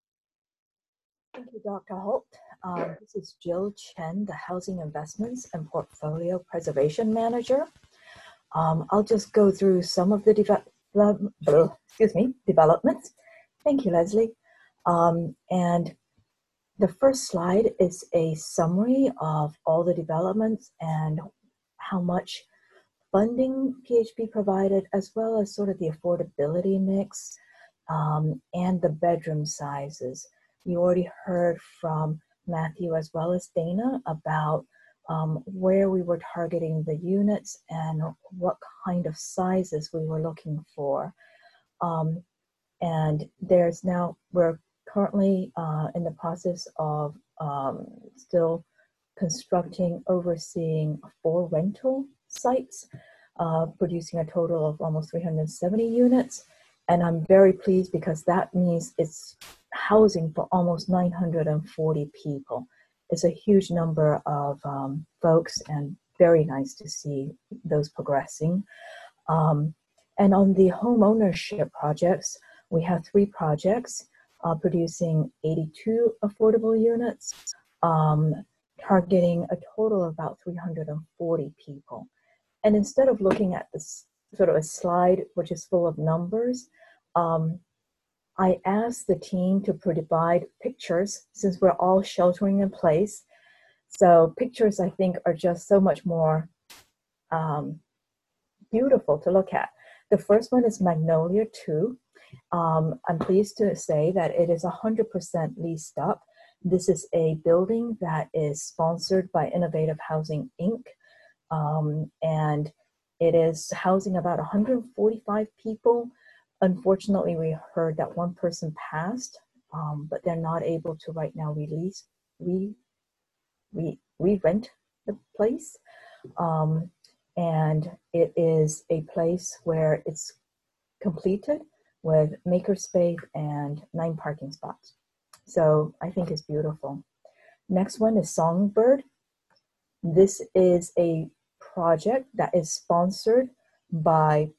Thank you, Doctor Holt. Um, Yeah. This is Jill Chen, the Housing Investments and Portfolio Preservation Manager. Um, I'll just go through some of the develop, excuse me, developments. Thank you, Leslie. Um, and the first slide is a summary of all the developments and how much funding P H B provided, as well as sort of the affordability mix um, and the bedroom sizes. You already heard from Matthew as well as Dana about um, where we were targeting the units and what kind of sizes we were looking for. Um, and there's now, we're currently uh, in the process of um, still constructing, overseeing four rental sites, uh, producing a total of almost three hundred seventy units. And I'm very pleased because that means it's housing for almost nine hundred forty people. It's a huge number of um, folks, and very nice to see those progressing. Um, and on the home ownership projects, we have three projects uh, producing eighty-two affordable units, um, targeting a total of about three hundred forty people. And instead of looking at this sort of a slide which is full of numbers, um, I asked the team to provide pictures since we're all sheltering in place. So pictures, I think, are just so much more um, beautiful to look at. The first one is Magnolia two. Um, I'm pleased to say that it is one hundred percent leased up. This is a building that is sponsored by Innovative Housing, Incorporated. Um, and it is housing about one hundred forty-five people. Unfortunately, we heard that one person passed, um, but they're not able to right now release, we, we, we rent the place. Um, and it is a place where it's completed with makerspace and nine parking spots. So I think it's beautiful. Next one is Songbird. This is a project that is sponsored by,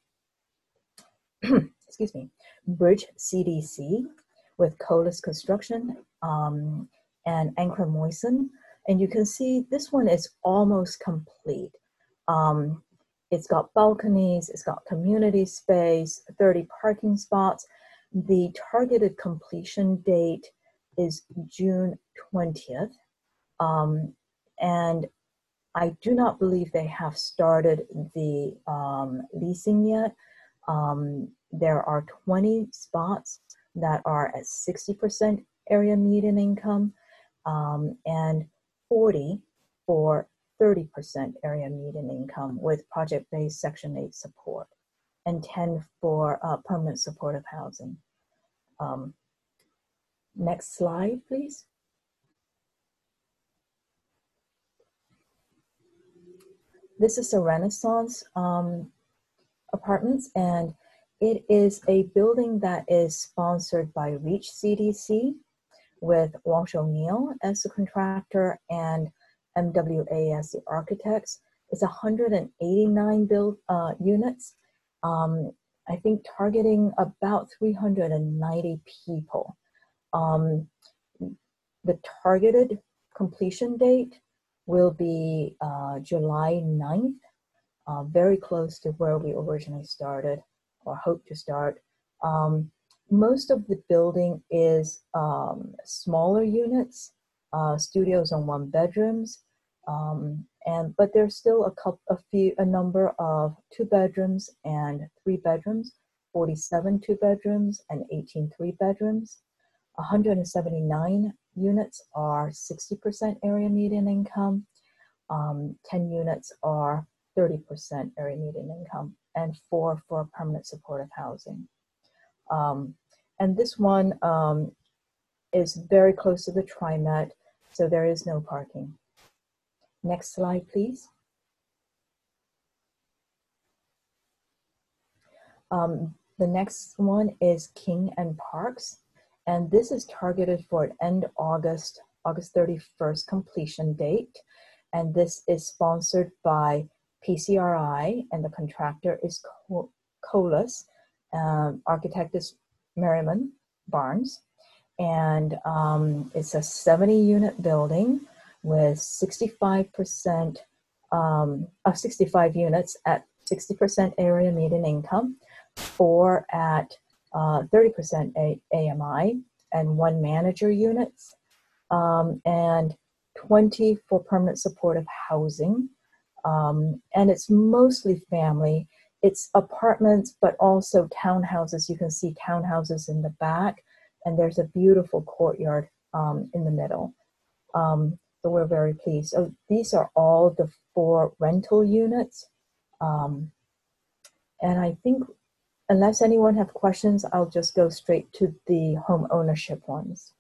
excuse me, Bridge C D C with Colas Construction um, and Anchor Moisen. And you can see this one is almost complete. Um, it's got balconies, it's got community space, thirty parking spots. The targeted completion date is June twentieth. Um, and I do not believe they have started the um, leasing yet. Um, there are twenty spots that are at sixty percent area median income um, and forty for thirty percent area median income with project-based Section eight support, and ten for uh, permanent supportive housing. Um, next slide, please. This is the Renaissance um, Apartments, and it is a building that is sponsored by Reach C D C with Walsh O'Neill as the contractor and M W A as the architects. It's one hundred eighty-nine build uh, units, um, I think targeting about three hundred ninety people. Um, the targeted completion date will be uh, July ninth, uh, very close to where we originally started or hoped to start. Um, most of the building is um, smaller units, uh, studios and one bedrooms, um, and but there's still a couple, a few, a number of two bedrooms and three bedrooms, forty-seven two bedrooms and eighteen three bedrooms. one hundred seventy-nine units are sixty percent area median income. Um, ten units are thirty percent area median income, and four for permanent supportive housing. Um, and this one um, is very close to the TriMet, so there is no parking. Next slide, please. Um, the next one is King and Parks, and this is targeted for an end August, August thirty-first completion date. And this is sponsored by P C R I, and the contractor is Colas. Um, architect is Merriman Barnes. And um, it's a seventy unit building with sixty-five percent um, of sixty-five units at sixty percent area median income, four at uh, thirty percent A M I, and one manager units, um, and twenty for permanent supportive housing. Um, and it's mostly family. It's apartments, but also townhouses. You can see townhouses in the back, and there's a beautiful courtyard um, in the middle. Um, so we're very pleased. So these are all the four rental units. Um, and I think, unless anyone have questions, I'll just go straight to the home ownership ones.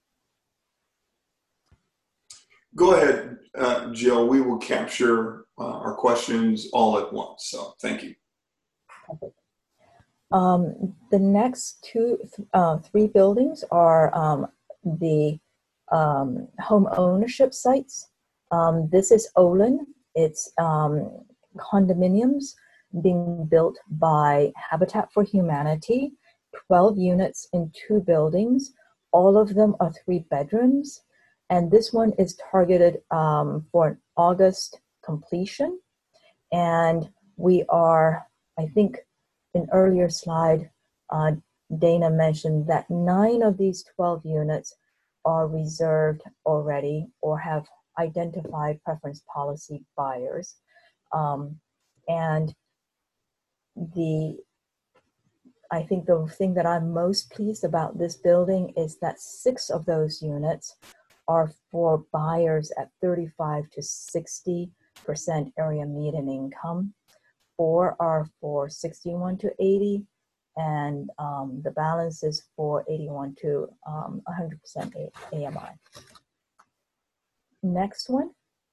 Go ahead, uh, Jill. We will capture uh, our questions all at once. So thank you. Perfect. Um, the next two, uh, three buildings are um, the um, home ownership sites. Um, this is Olin. It's um, condominiums being built by Habitat for Humanity, twelve units in two buildings. All of them are three bedrooms. And this one is targeted um, for an August completion. And we are, I think, in earlier slide, uh, Dana mentioned that nine of these twelve units are reserved already or have identified preference policy buyers. Um, and the, I think the thing that I'm most pleased about this building is that six of those units are for buyers at thirty-five to sixty percent area median income. Four are for sixty-one to eighty, and um, the balance is for eighty-one to um, one hundred percent A M I. Next one.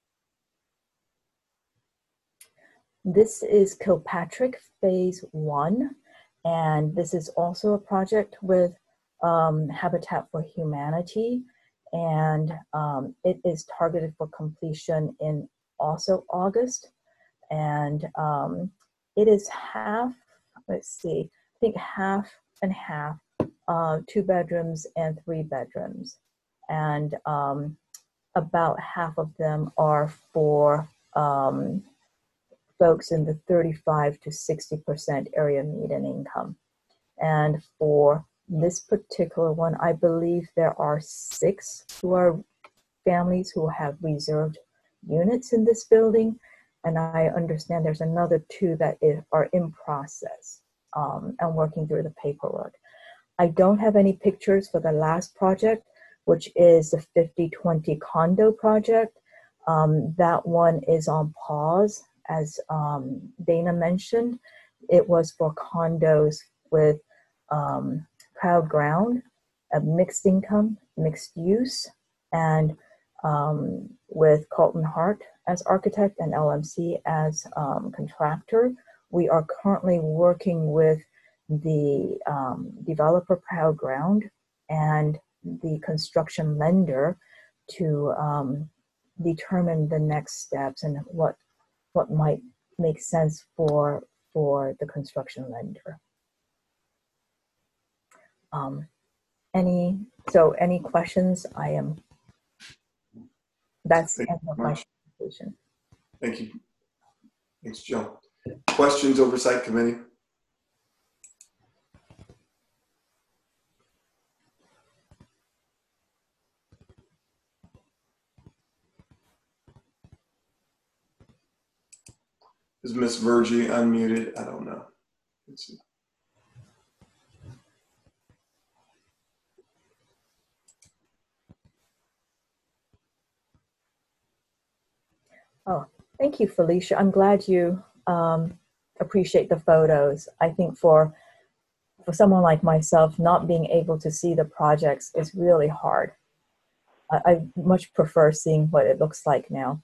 This is Kilpatrick Phase One, and this is also a project with um, Habitat for Humanity. And um, it is targeted for completion in also August. And um, it is half, let's see, I think half and half, uh, two bedrooms and three bedrooms. And um, about half of them are for um, folks in the thirty-five to sixty percent area median income. And for this particular one, I believe there are six who are families who have reserved units in this building, and I understand there's another two that is, are in process um, and working through the paperwork. I don't have any pictures for the last project, which is the fifty twenty condo project. Um, that one is on pause, as um, Dana mentioned. It was for condos with um, proud ground, a mixed income, mixed use, and um, with Carlton Hart as architect and L M C as um, contractor. We are currently working with the um, developer Proud Ground and the construction lender to um, determine the next steps and what what might make sense for for the construction lender. Um, any so any questions? I am. That's the end of my presentation. Thank you. Thanks, Jill. Questions, Oversight Committee? Is Miss Virgie unmuted? I don't know. Let's see. Oh, thank you, Felicia. I'm glad you um, appreciate the photos. I think for for someone like myself, not being able to see the projects is really hard. I, I much prefer seeing what it looks like now.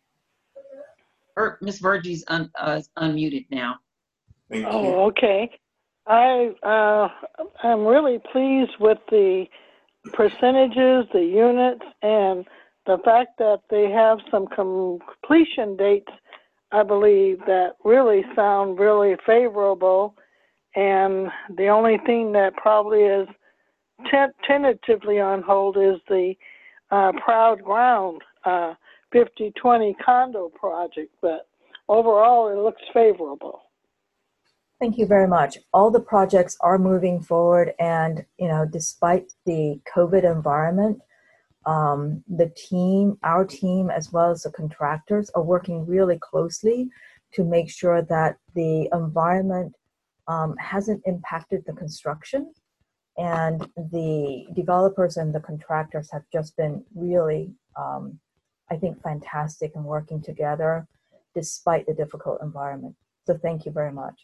Miss Virgie's un, uh, unmuted now. Thank you. Oh, okay. I uh, I'm really pleased with the percentages, the units, and the fact that they have some completion dates, I believe, that really sound really favorable. And the only thing that probably is te- tentatively on hold is the uh, Proud Ground uh, fifty twenty condo project. But overall, it looks favorable. Thank you very much. All the projects are moving forward, and you know, despite the COVID environment, um, the team, our team, as well as the contractors, are working really closely to make sure that the environment um, hasn't impacted the construction. And the developers and the contractors have just been really, um, I think, fantastic in working together despite the difficult environment. So thank you very much.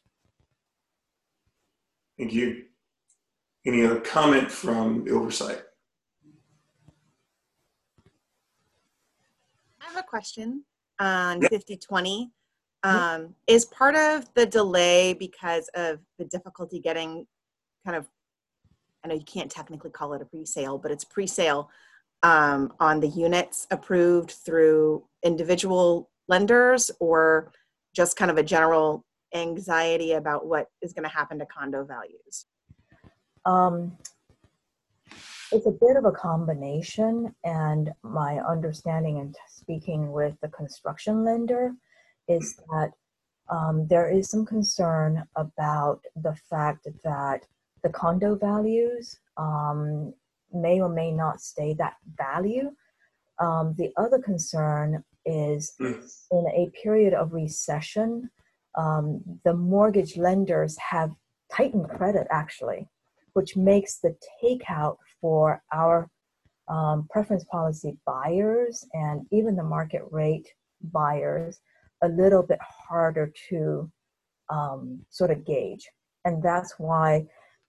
Thank you. Any other comment from the oversight? I have a question on fifty twenty. Um, is part of the delay because of the difficulty getting kind of, I know you can't technically call it a pre-sale, but it's pre-sale um, on the units approved through individual lenders, or just kind of a general anxiety about what is going to happen to condo values? Um, it's a bit of a combination, and my understanding and speaking with the construction lender is that um, there is some concern about the fact that the condo values um, may or may not stay that value. Um, the other concern is in a period of recession, um, the mortgage lenders have tightened credit actually, which makes the takeout for our um, preference policy buyers and even the market rate buyers a little bit harder to um, sort of gauge. And that's why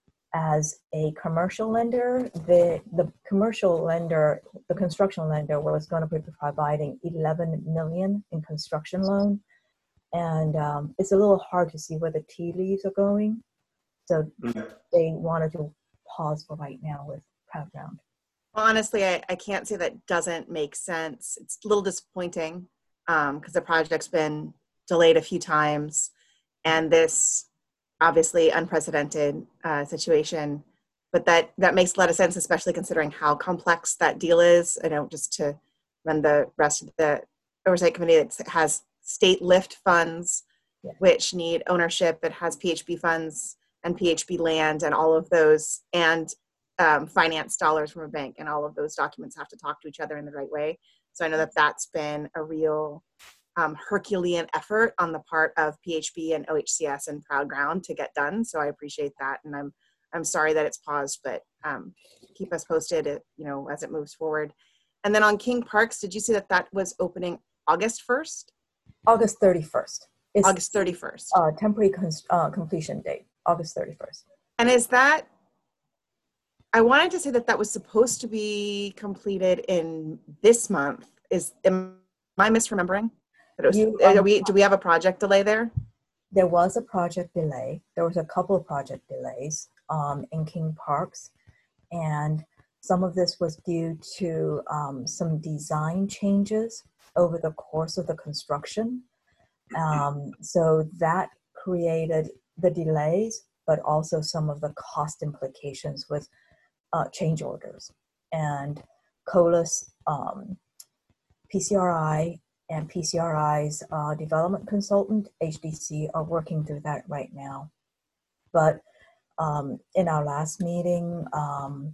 as a commercial lender, the, the commercial lender, the construction lender was going to be providing eleven million in construction loan. And um, it's a little hard to see where the tea leaves are going. So they wanted to pause for right now with Proud Ground. Well, honestly, I, I can't say that doesn't make sense. It's a little disappointing because um, the project's been delayed a few times, and this obviously unprecedented uh, situation. But that, that makes a lot of sense, especially considering how complex that deal is. I know just to run the rest of the oversight committee, that has state lift funds, yeah, which need ownership. It has P H B funds and P H B land and all of those, and um, finance dollars from a bank, and all of those documents have to talk to each other in the right way. So I know that that's been a real um, Herculean effort on the part of P H B and O H C S and Proud Ground to get done. So I appreciate that, and I'm I'm sorry that it's paused, but um, keep us posted, you know, as it moves forward. And then on King Parks, did you see that that was opening August first? August thirty-first. It's August thirty-first. Uh, temporary uh, completion date, August thirty-first. And is that, I wanted to say that that was supposed to be completed in this month. Is, am I misremembering? That it was, You, are um, we, do we have a project delay there? There was a project delay. There was a couple of project delays um, in King Parks. And some of this was due to um, some design changes over the course of the construction. Um, so that created the delays, but also some of the cost implications with uh, change orders. And COLAS, um, P C R I, and P C R I's uh, development consultant, H D C, are working through that right now. But um, in our last meeting, um,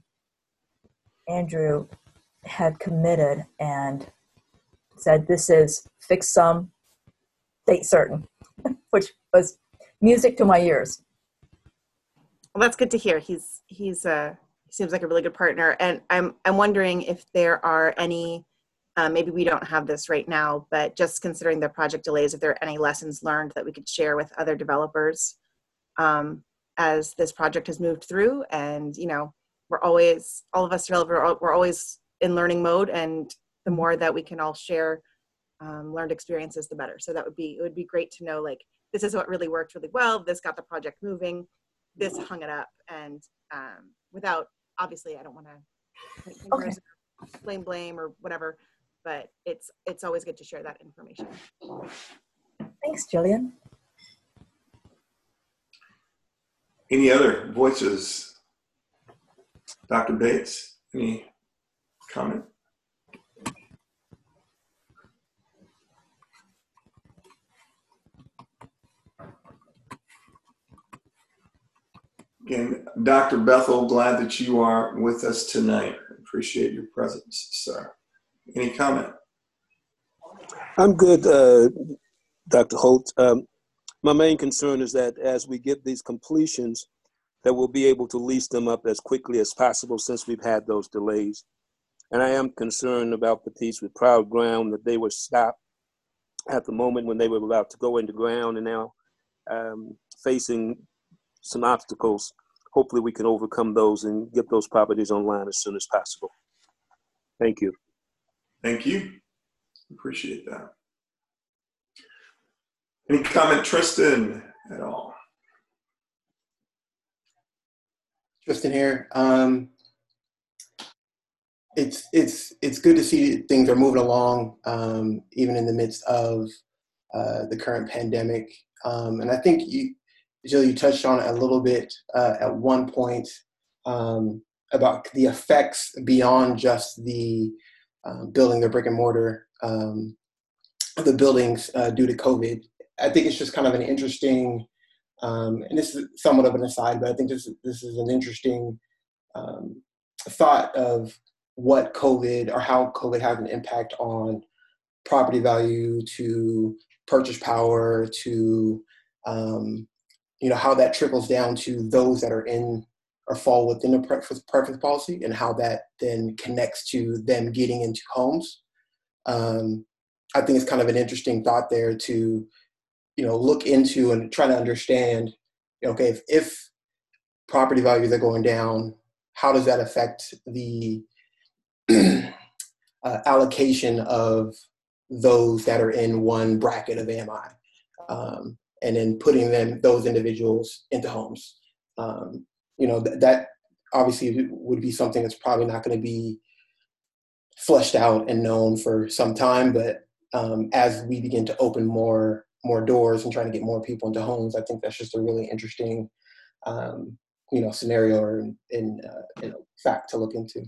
Andrew had committed and said this is fixed sum, date certain. which was music to my ears. Well, that's good to hear. He's he's uh he seems like a really good partner, and I'm I'm wondering if there are any uh, maybe we don't have this right now, but just considering the project delays, if there are any lessons learned that we could share with other developers um, as this project has moved through. And you know, we're always all of us developers we're always in learning mode, and the more that we can all share um, learned experiences, the better. So that would be it would be great to know, like, this is what really worked really well. This got the project moving. This hung it up, and um, without, obviously, I don't want to Okay. blame, blame, or whatever, but it's it's always good to share that information. Thanks, Jillian. Any other voices? Doctor Bates, any comment? Again, Doctor Bethel, glad that you are with us tonight. Appreciate your presence, sir. Any comment? I'm good, uh, Doctor Holt. Um, my main concern is that as we get these completions, that we'll be able to lease them up as quickly as possible since we've had those delays. And I am concerned about the piece with Proud Ground, that they were stopped at the moment when they were about to go into ground, and now um, facing some obstacles. Hopefully we can overcome those and get those properties online as soon as possible. Thank you. Thank you. Appreciate that. Any comment, Tristan, at all? Tristan here. Um, it's it's it's good to see things are moving along, um, even in the midst of uh, the current pandemic. Um, and I think you, Jill, you touched on it a little bit uh, at one point um, about the effects beyond just the uh, building the brick and mortar, um, the buildings uh, due to COVID. I think it's just kind of an interesting, um, and this is somewhat of an aside, but I think this, this is an interesting um, thought of what COVID or how COVID has an impact on property value, to purchase power, to um, you know, how that trickles down to those that are in or fall within a preference, preference policy, and how that then connects to them getting into homes. Um, I think it's kind of an interesting thought there to, you know, look into and try to understand, okay, if, if property values are going down, how does that affect the uh, allocation of those that are in one bracket of A M I? Um, and then putting them, those individuals, into homes. Um, you know, th- that obviously would be something that's probably not going to be fleshed out and known for some time, but um, as we begin to open more more doors and trying to get more people into homes, I think that's just a really interesting, um, you know, scenario or in, in uh, you know, fact to look into.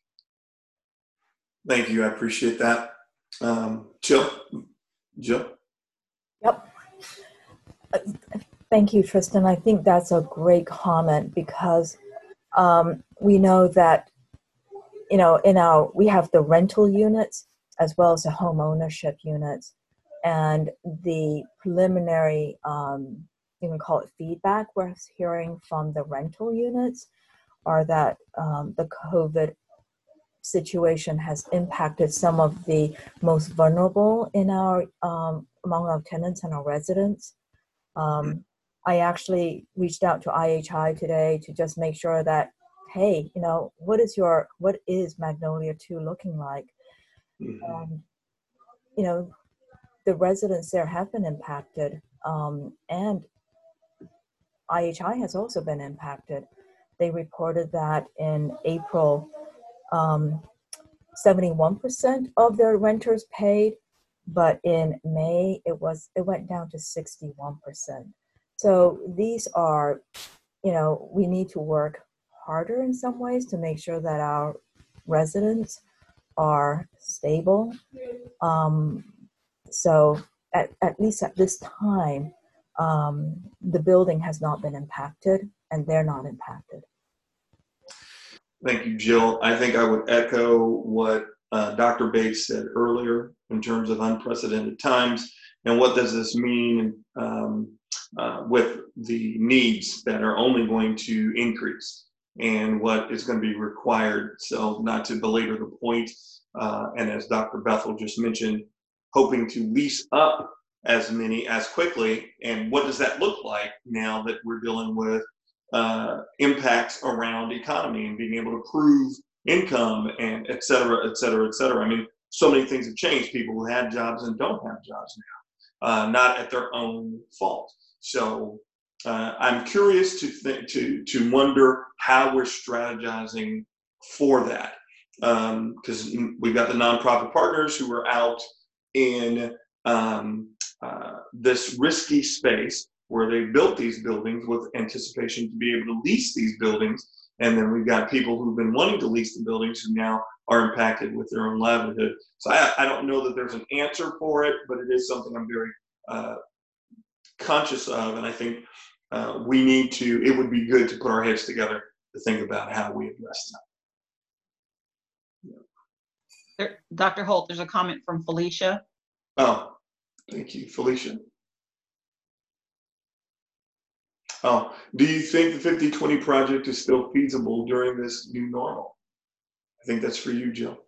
Thank you. I appreciate that. Um, Jill? Jill? Yep. Uh, Thank you, Tristan. I think that's a great comment because um, we know that, you know, in our, we have the rental units as well as the home ownership units, and the preliminary, um, you can call it feedback we're hearing from the rental units are that um, the COVID situation has impacted some of the most vulnerable in our, um, among our tenants and our residents. Um, I actually reached out to I H I today to just make sure that, hey, you know, what is your, what is Magnolia two looking like? Mm-hmm. Um, you know, the residents there have been impacted, um, and I H I has also been impacted. They reported that in April, um, seventy-one percent of their renters paid, but in May it was it went down to sixty-one percent. So these are, you know, we need to work harder in some ways to make sure that our residents are stable. Um, so at, at least at this time, um, the building has not been impacted and they're not impacted. Thank you, Jill. I think I would echo what uh, Doctor Bates said earlier in terms of unprecedented times. and what does this mean um, uh, with the needs that are only going to increase and what is going to be required. So not to belabor the point, uh, and as Doctor Bethel just mentioned, hoping to lease up as many as quickly. And what does that look like now that we're dealing with uh, impacts around economy and being able to prove income and et cetera, et cetera, et cetera. I mean, so many things have changed. People who had jobs and don't have jobs now, uh, not at their own fault. So uh, I'm curious to think, to to wonder how we're strategizing for that, because um, we've got the nonprofit partners who are out in um, uh, this risky space where they built these buildings with anticipation to be able to lease these buildings. And then we've got people who've been wanting to lease the buildings who now are impacted with their own livelihood. So I, I don't know that there's an answer for it, but it is something I'm very uh, conscious of. And I think uh, we need to, it would be good to put our heads together to think about how we address that. There, Doctor Holt, there's a comment from Felicia. Oh, thank you, Felicia. Oh, do you think the fifty twenty project is still feasible during this new normal? I think that's for you, Jill.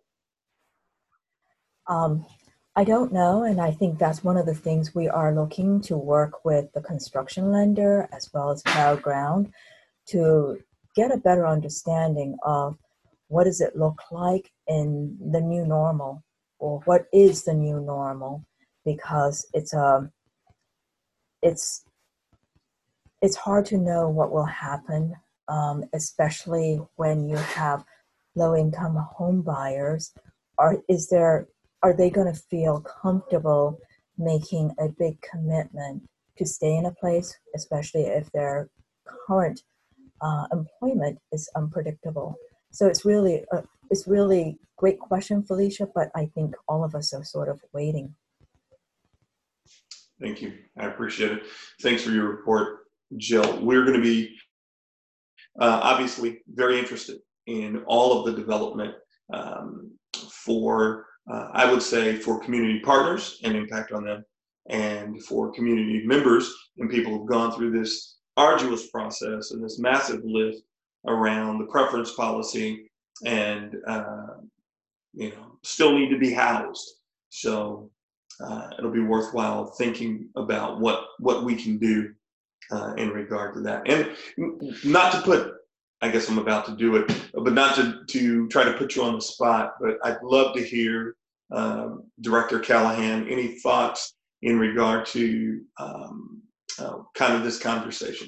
Um, I don't know, and I think that's one of the things we are looking to work with the construction lender as well as Proud Ground to get a better understanding of what does it look like in the new normal, or what is the new normal, because it's a it's it's hard to know what will happen, um, especially when you have low-income home buyers. Are is there are they going to feel comfortable making a big commitment to stay in a place, especially if their current uh, employment is unpredictable? So it's really a, it's really great question, Felicia, but I think all of us are sort of waiting. Thank you. I appreciate it. Thanks for your report, Jill. We're going to be uh, obviously very interested in all of the development um, for, uh, I would say, for community partners and impact on them, and for community members and people who've gone through this arduous process and this massive lift around the preference policy and, uh, you know, still need to be housed. So uh, it'll be worthwhile thinking about what, what we can do uh, in regard to that. And not to put, I guess I'm about to do it, but not to, to try to put you on the spot, but I'd love to hear um, Director Callahan, any thoughts in regard to um, uh, kind of this conversation?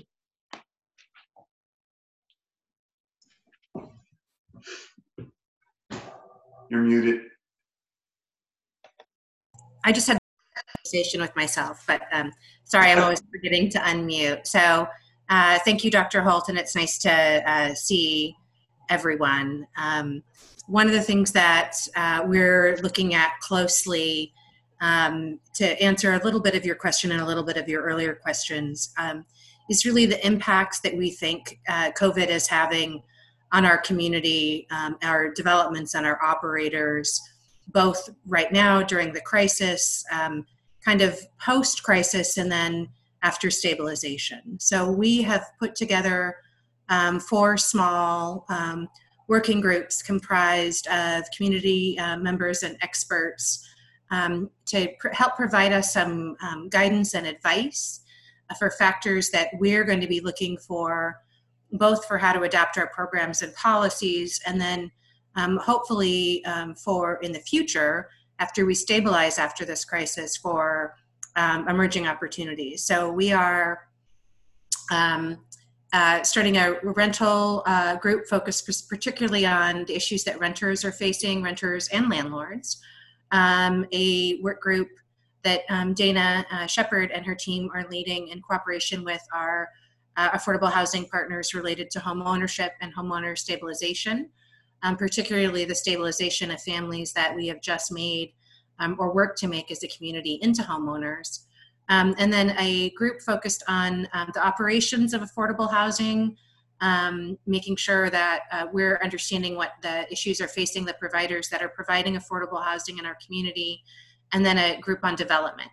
You're muted. I just had a conversation with myself, but um, sorry, I'm always forgetting to unmute. So uh, thank you, Doctor Holt, and it's nice to uh, see everyone. Um, one of the things that uh, we're looking at closely, um, to answer a little bit of your question and a little bit of your earlier questions, um, is really the impacts that we think uh, COVID is having on our community, um, our developments and our operators, both right now during the crisis, um, kind of post-crisis, and then after stabilization. So we have put together um, four small um, working groups comprised of community uh, members and experts um, to pr- help provide us some um, guidance and advice uh, for factors that we're going to be looking for, both for how to adapt our programs and policies, and then um, hopefully um, for in the future, after we stabilize after this crisis, for um, emerging opportunities. So we are um, uh, starting a rental uh, group focused particularly on the issues that renters are facing, renters and landlords. Um, a work group that um, Dana uh, Shepard and her team are leading in cooperation with our Uh, affordable housing partners related to home ownership and homeowner stabilization, um, particularly the stabilization of families that we have just made um, or work to make as a community into homeowners. Um, and then a group focused on um, the operations of affordable housing, um, making sure that uh, we're understanding what the issues are facing the providers that are providing affordable housing in our community, and then a group on development.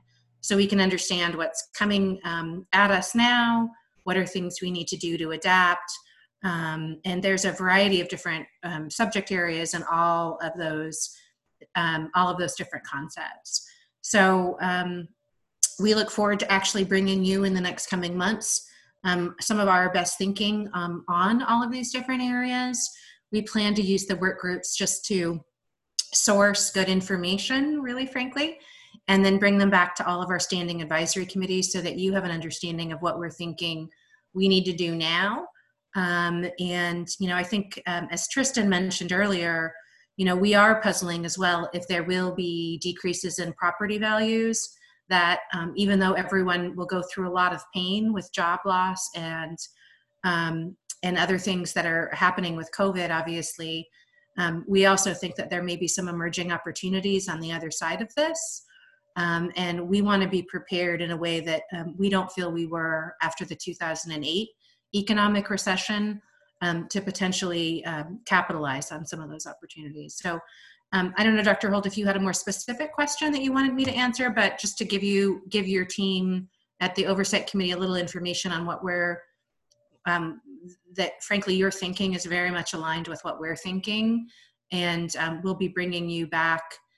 so we can understand what's coming um, at us now, what are things we need to do to adapt. Um, and there's a variety of different um, subject areas and all of those, um, all of those different concepts. So um, we look forward to actually bringing you in the next coming months um, some of our best thinking um, on all of these different areas. We plan to use the work groups just to source good information, really frankly, and then bring them back to all of our standing advisory committees so that you have an understanding of what we're thinking we need to do now. Um, and, you know, I think um, as Tristan mentioned earlier, you know, we are puzzling as well if there will be decreases in property values, that um, even though everyone will go through a lot of pain with job loss and um, and other things that are happening with COVID, obviously, um, we also think that there may be some emerging opportunities on the other side of this. Um, and we want to be prepared in a way that um, we don't feel we were after the two thousand eight economic recession, um, to potentially um, capitalize on some of those opportunities. So um, I don't know, Doctor Holt, if you had a more specific question that you wanted me to answer, but just to give you, give your team at the Oversight Committee a little information on what we're, um, that frankly your thinking is very much aligned with what we're thinking. And um, we'll be bringing you back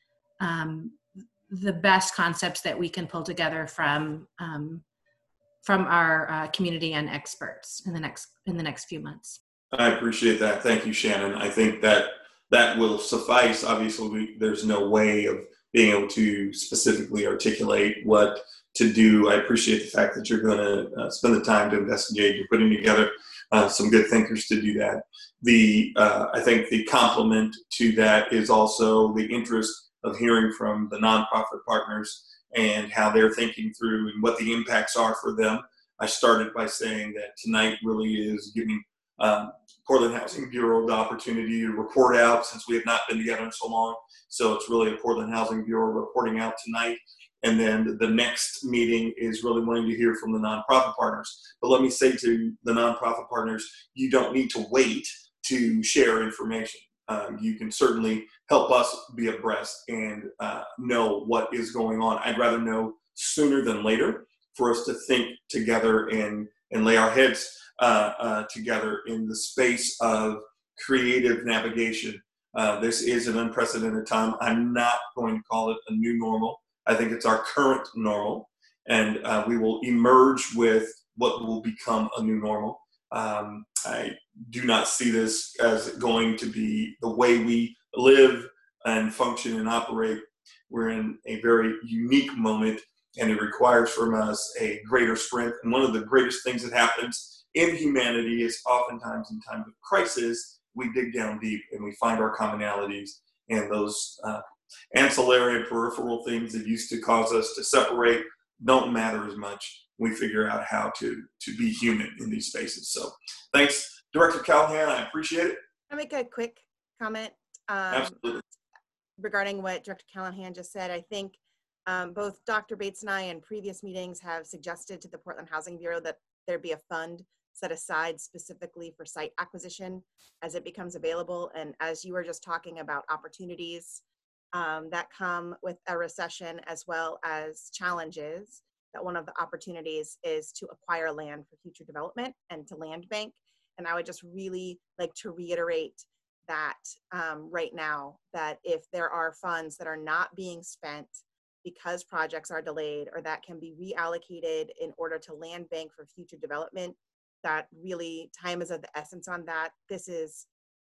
um, the best concepts that we can pull together from um, from our uh, community and experts in the next in the next few months. I appreciate that. Thank you, Shannon. I think that that will suffice. Obviously, we, there's no way of being able to specifically articulate what to do. I appreciate the fact that you're going to uh, spend the time to investigate. You're putting together uh, some good thinkers to do that. The uh, I think the complement to that is also the interest of hearing from the nonprofit partners and how they're thinking through and what the impacts are for them. I started by saying that tonight really is giving um, Portland Housing Bureau the opportunity to report out, since we have not been together in so long. So it's really a Portland Housing Bureau reporting out tonight. And then the next meeting is really wanting to hear from the nonprofit partners. But let me say to the nonprofit partners, you don't need to wait to share information. Um, you can certainly help us be abreast and uh, know what is going on. I'd rather know sooner than later for us to think together and, and lay our heads uh, uh, together in the space of creative navigation. Uh, this is an unprecedented time. I'm not going to call it a new normal. I think it's our current normal, and uh, we will emerge with what will become a new normal. Um, I do not see this as going to be the way we live and function and operate. We're in a very unique moment, and it requires from us a greater strength. And one of the greatest things that happens in humanity is oftentimes in times of crisis, we dig down deep and we find our commonalities, and those uh, ancillary and peripheral things that used to cause us to separate don't matter as much. We figure out how to to be human in these spaces. So thanks, Director Callahan. I appreciate it. I'll make a quick comment um, Absolutely. regarding what Director Callahan just said. I think um, both Doctor Bates and I in previous meetings have suggested to the Portland Housing Bureau that there be a fund set aside specifically for site acquisition as it becomes available. And as you were just talking about opportunities um, that come with a recession as well as challenges, that one of the opportunities is to acquire land for future development and to land bank. And I would just really like to reiterate that um, right now, that if there are funds that are not being spent because projects are delayed or that can be reallocated in order to land bank for future development, that really time is of the essence on that. This is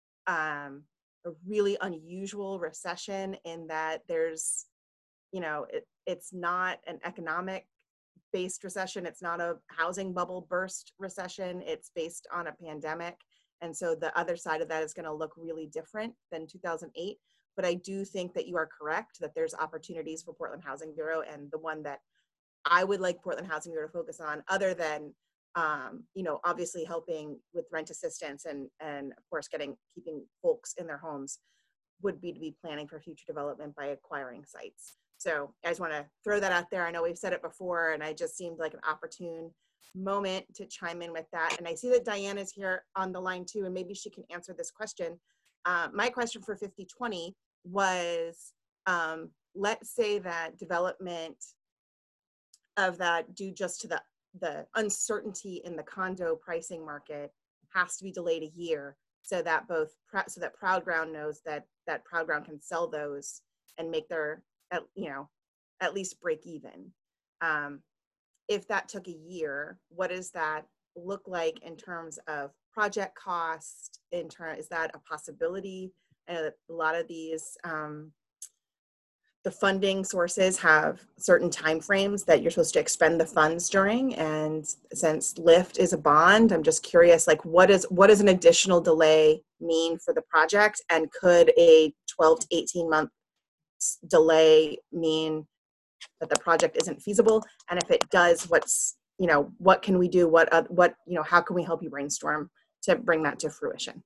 um, a really unusual recession in that there's, you know, it, it's not an economic based recession. It's not a housing bubble burst recession. It's based on a pandemic. And so the other side of that is going to look really different than two thousand eight. But I do think that you are correct that there's opportunities for Portland Housing Bureau, and the one that I would like Portland Housing Bureau to focus on, other than, um, you know, obviously helping with rent assistance and, and of course, getting, keeping folks in their homes, would be to be planning for future development by acquiring sites. So I just want to throw that out there. I know we've said it before, and I just seemed like an opportune moment to chime in with that. And I see that Diana's here on the line too, and maybe she can answer this question. Uh, my question for fifty twenty was, um, let's say that development of that, due just to the, the uncertainty in the condo pricing market, has to be delayed a year so that both, so that Proud Ground knows that, that Proud Ground can sell those and make their, at, you know, at least break even. Um, if that took a year, what does that look like in terms of project cost? In turn, is that a possibility? I know that a lot of these, um, the funding sources have certain timeframes that you're supposed to expend the funds during. And since LIFT is a bond, I'm just curious, like what is, what does an additional delay mean for the project? And could a twelve to eighteen month delay mean that the project isn't feasible? And if it does, what's, you know, what can we do? What, uh, what, you know, how can we help you brainstorm to bring that to fruition?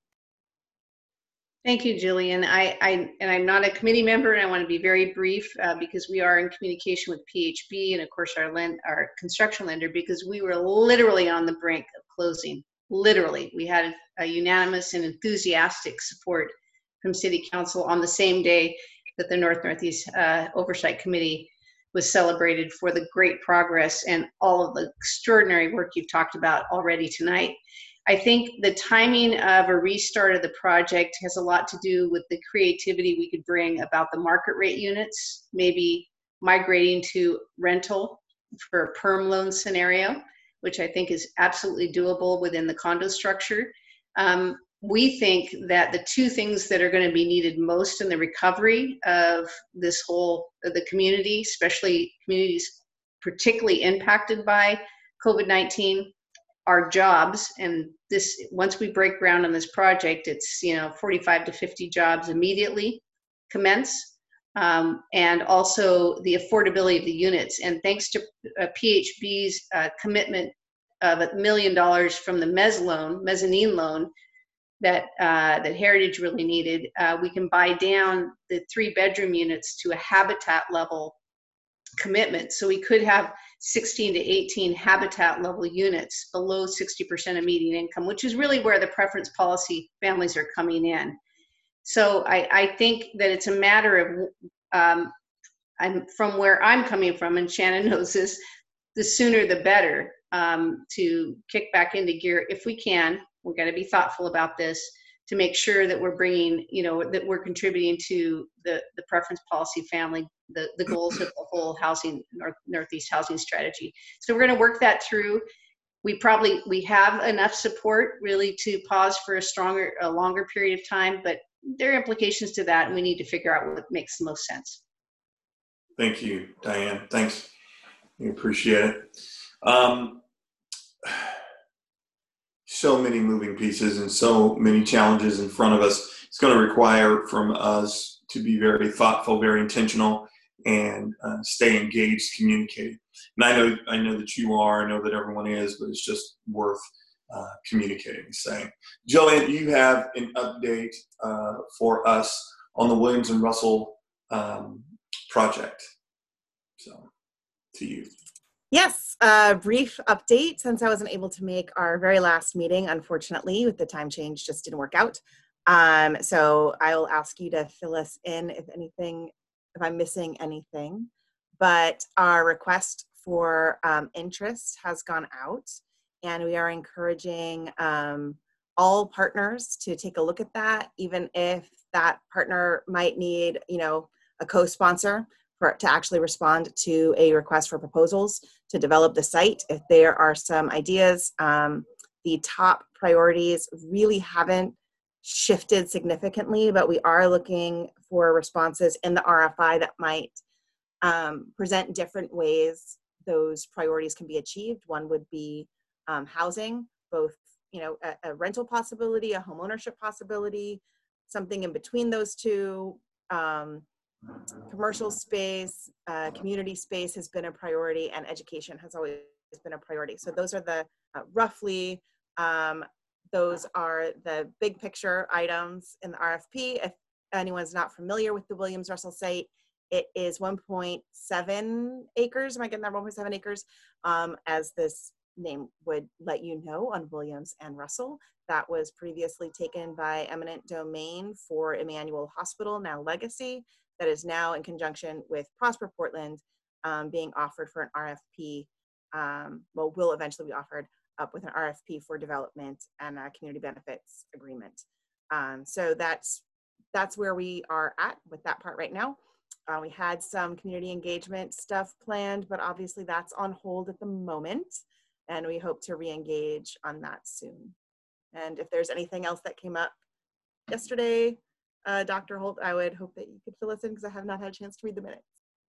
Thank you, Jillian. I, I, and I'm not a committee member, and I want to be very brief uh, because we are in communication with P H B and of course our lend, our construction lender, because we were literally on the brink of closing. Literally, we had a unanimous and enthusiastic support from City Council on the same day that the North Northeast uh, Oversight Committee was celebrated for the great progress and all of the extraordinary work you've talked about already tonight. I think the timing of a restart of the project has a lot to do with the creativity we could bring about the market rate units, maybe migrating to rental for a perm loan scenario, which I think is absolutely doable within the condo structure. Um, we think that the two things that are going to be needed most in the recovery of this whole, of the community, especially communities particularly impacted by COVID nineteen, our jobs. And this, once we break ground on this project, it's, you know, forty-five to fifty jobs immediately commence, um, and also the affordability of the units. And thanks to uh, P H B's uh, commitment of a million dollars from the mezz loan, mezzanine loan that uh, that Heritage really needed, uh, we can buy down the three bedroom units to a habitat level commitment. So we could have sixteen to eighteen habitat level units below sixty percent of median income, which is really where the preference policy families are coming in. So I, I think that it's a matter of, um, I'm from where I'm coming from, and Shannon knows this, the sooner the better, um, to kick back into gear if we can. We're going to be thoughtful about this to make sure that we're bringing, you know, that we're contributing to the, the preference policy family, the, the goals of the whole housing, North, Northeast housing strategy. So we're going to work that through. We probably, we have enough support really to pause for a stronger, a longer period of time, but there are implications to that, and we need to figure out what makes the most sense. Thank you, Diane. Thanks. We appreciate it. Um, so many moving pieces and so many challenges in front of us. It's going to require from us to be very thoughtful, very intentional, and uh, stay engaged, communicating. And I know, I know that you are, I know that everyone is, but it's just worth uh, communicating, saying. Jillian, you have an update uh, for us on the Williams and Russell um, project. So, to you. Yes, a brief update since I wasn't able to make our very last meeting, unfortunately, with the time change just didn't work out. Um, so I will ask you to fill us in if anything, if I'm missing anything. But our request for um, interest has gone out, and we are encouraging um, all partners to take a look at that, even if that partner might need, you know, a co-sponsor for to actually respond to a request for proposals to develop the site. If there are some ideas, um, the top priorities really haven't shifted significantly, but we are looking for responses in the R F I that might um, present different ways those priorities can be achieved. One would be um, housing, both, you know, a, a rental possibility, a home ownership possibility, something in between those two. Um, commercial space, uh, community space has been a priority, and education has always been a priority. So those are the uh, roughly, um, those are the big picture items in the R F P. If anyone's not familiar with the Williams Russell site, it is one point seven acres. Am I getting that? one point seven acres, um, as this name would let you know, on Williams and Russell. That was previously taken by eminent domain for Emmanuel Hospital, now Legacy, that is now in conjunction with Prosper Portland um, being offered for an R F P. Um, well, will eventually be offered up with an R F P for development and a community benefits agreement. Um, so that's that's where we are at with that part right now. Uh, we had some community engagement stuff planned, but obviously that's on hold at the moment, and we hope to re-engage on that soon. And if there's anything else that came up yesterday, uh, Doctor Holt, I would hope that you could fill us in because I have not had a chance to read the minutes.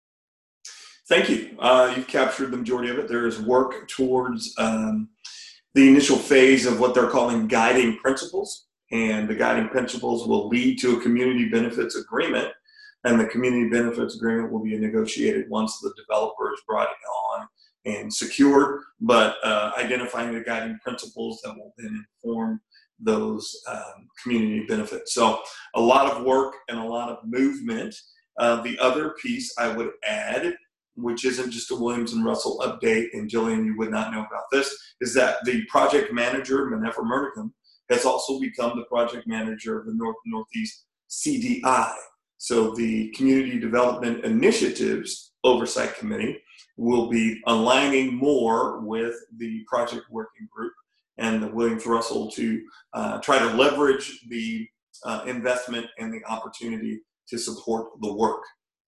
Thank you. Uh, you've captured the majority of it. There is work towards um, the initial phase of what they're calling guiding principles, and the guiding principles will lead to a community benefits agreement, and the community benefits agreement will be negotiated once the developer is brought on and secured, but uh, identifying the guiding principles that will then inform those um, community benefits. So a lot of work and a lot of movement. Uh, the other piece I would add, which isn't just a Williams and Russell update, and Jillian, you would not know about this, is that the project manager, Minerva Murnaghan, has also become the project manager of the North Northeast C D I. So the Community Development Initiatives Oversight Committee will be aligning more with the project working group and the Williams Russell to uh, try to leverage the uh, investment and the opportunity to support the work.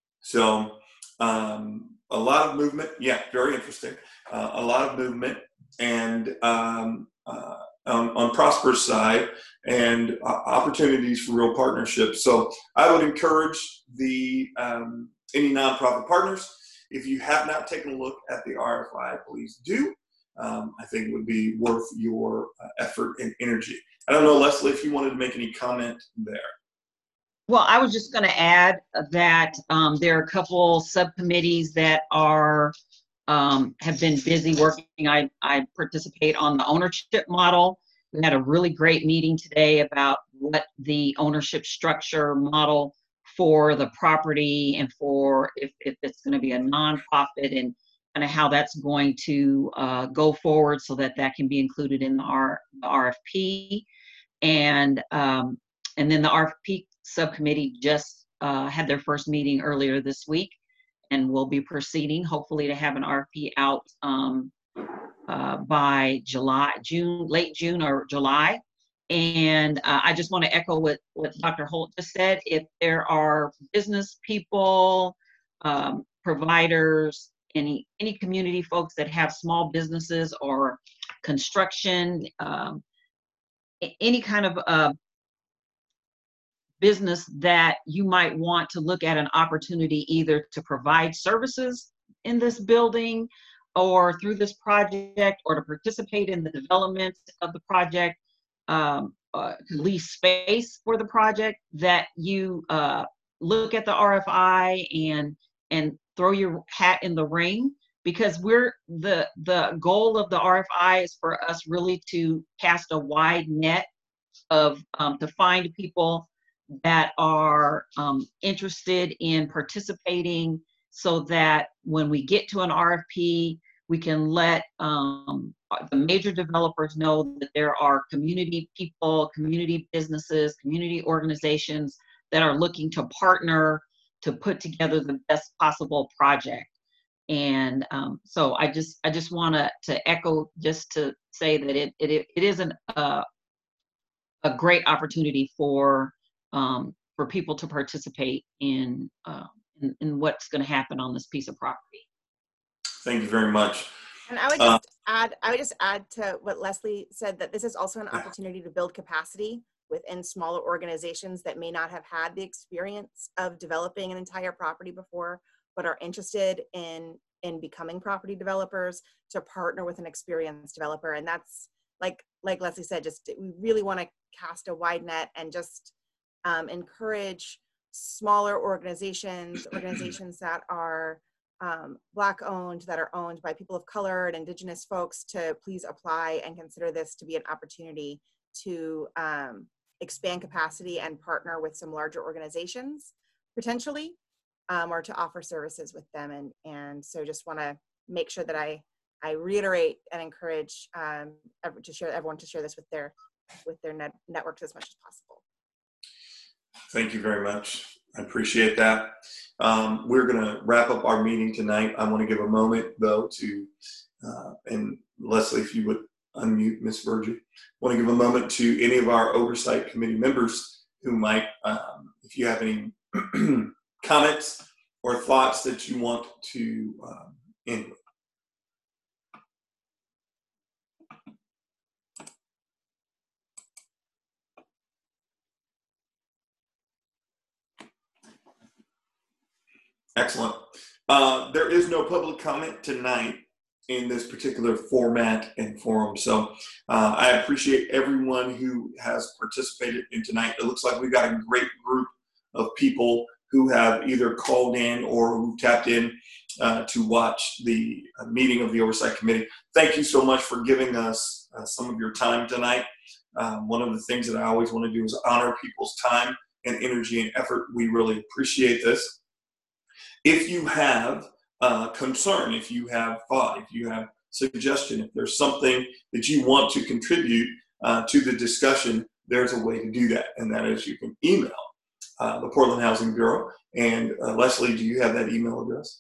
So um, a lot of movement, yeah, very interesting. Uh, a lot of movement, and um, uh, on, on Prosper's side, and uh, opportunities for real partnerships. So I would encourage the um, any nonprofit partners, if you have not taken a look at the R F I, please do. Um, I think it would be worth your uh, effort and energy. I don't know, Leslie, if you wanted to make any comment there. Well, I was just going to add that um, there are a couple subcommittees that are um, have been busy working. I, I participate on the ownership model. We had a really great meeting today about what the ownership structure model for the property and for if, if it's going to be a nonprofit, and kind of how that's going to uh, go forward so that that can be included in the, R, the R F P. And, um, and then the R F P subcommittee just uh, had their first meeting earlier this week, and we'll be proceeding hopefully to have an R F P out um, uh, by July, June, late June or July. And uh, I just want to echo what, what Doctor Holt just said. If there are business people, um, providers, any any community folks that have small businesses or construction, um, any kind of uh, business that you might want to look at an opportunity either to provide services in this building or through this project, or to participate in the development of the project, um, uh, to lease space for the project, that you uh, look at the R F I and and throw your hat in the ring, because we're the the goal of the R F I is for us really to cast a wide net of um, to find people that are um, interested in participating, so that when we get to an R F P, we can let um, the major developers know that there are community people, community businesses, community organizations that are looking to partner to put together the best possible project. And um, so I just I just want to to echo, just to say that it it it is an uh, a great opportunity for um, for people to participate in, uh, in in what's going to happen on this piece of property. Thank you very much. And I would Uh, just add, I would just add to what Leslie said, that this is also an opportunity to build capacity within smaller organizations that may not have had the experience of developing an entire property before, but are interested in in becoming property developers, to partner with an experienced developer. And that's like like Leslie said, just we really want to cast a wide net and just um, encourage smaller organizations, organizations that are um, Black owned, that are owned by people of color and Indigenous folks, to please apply and consider this to be an opportunity to um, expand capacity and partner with some larger organizations potentially, um, or to offer services with them. And, and so just want to make sure that I, I reiterate and encourage um, to share, everyone to share this with their, with their net, networks as much as possible. Thank you very much. I appreciate that. Um, we're going to wrap up our meeting tonight. I want to give a moment, though, to, uh, and Leslie, if you would unmute Miz Virgie, I want to give a moment to any of our Oversight Committee members who might, um, if you have any comments or thoughts that you want to um, end with. Excellent. Uh, there is no public comment tonight in this particular format and forum. So uh, I appreciate everyone who has participated in tonight. It looks like we've got a great group of people who have either called in or who tapped in uh, to watch the uh, meeting of the Oversight Committee. Thank you so much for giving us uh, some of your time tonight. Um, one of the things that I always want to do is honor people's time and energy and effort. We really appreciate this. If you have uh, concern, if you have thought, if you have suggestion, if there's something that you want to contribute uh, to the discussion, there's a way to do that, and that is you can email uh, the Portland Housing Bureau. And uh, Leslie, do you have that email address?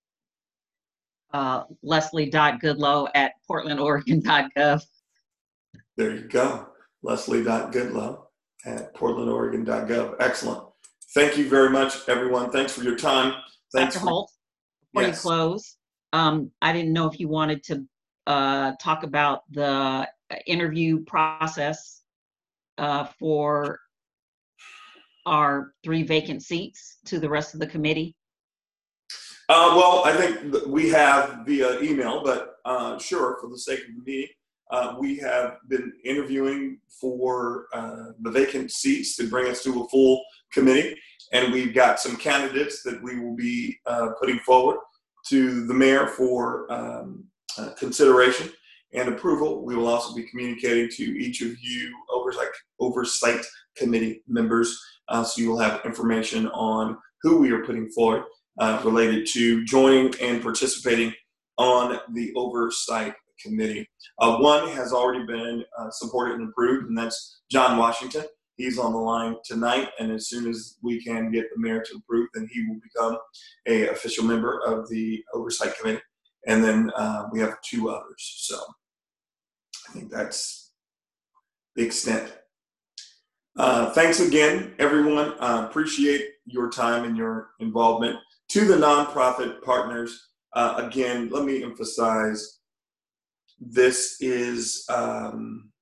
Uh, Leslie.Goodlow at portland oregon dot gov. There you go, Leslie.Goodlow at portland oregon dot gov. Excellent. Thank you very much, everyone. Thanks for your time. Thanks Doctor for, Holt, before yes. you close, um, I didn't know if you wanted to uh, talk about the interview process uh, for our three vacant seats to the rest of the committee. Uh, well, I think that we have via email, but uh, sure, for the sake of the meeting, uh, we have been interviewing for uh, the vacant seats to bring us to a full committee. And we've got some candidates that we will be uh, putting forward to the mayor for um, uh, consideration and approval. We will also be communicating to each of you oversight, oversight committee members, uh, so you will have information on who we are putting forward uh, related to joining and participating on the oversight committee. Uh, one has already been uh, supported and approved, and that's John Washington. He's on the line tonight, and as soon as we can get the mayor to approve, then he will become a official member of the Oversight Committee. And then uh, we have two others. So I think that's the extent. Uh, thanks again, everyone. Uh, appreciate your time and your involvement. To the nonprofit partners, uh, again, let me emphasize, this is, um,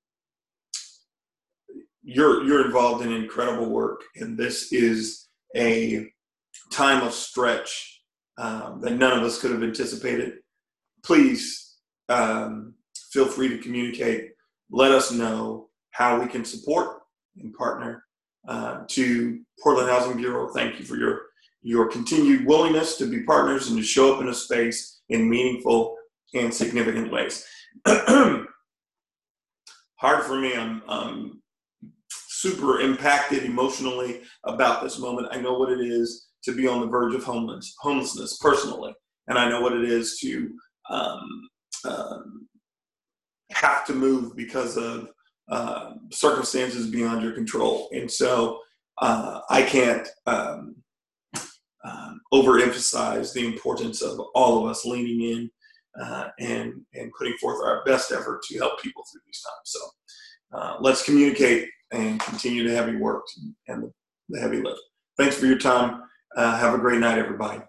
You're, you're involved in incredible work, and this is a time of stretch um, that none of us could have anticipated. Please um, feel free to communicate. Let us know how we can support and partner. Uh, to Portland Housing Bureau, thank you for your, your continued willingness to be partners and to show up in a space in meaningful and significant ways. Hard for me, I'm, I'm super impacted emotionally about this moment. I know what it is to be on the verge of homeless, homelessness personally, and I know what it is to um, um, have to move because of uh, circumstances beyond your control. And so uh, I can't um, um, overemphasize the importance of all of us leaning in uh, and, and putting forth our best effort to help people through these times. So uh, let's communicate and continue the heavy work and the, the heavy lift. Thanks for your time. Uh, have a great night, everybody.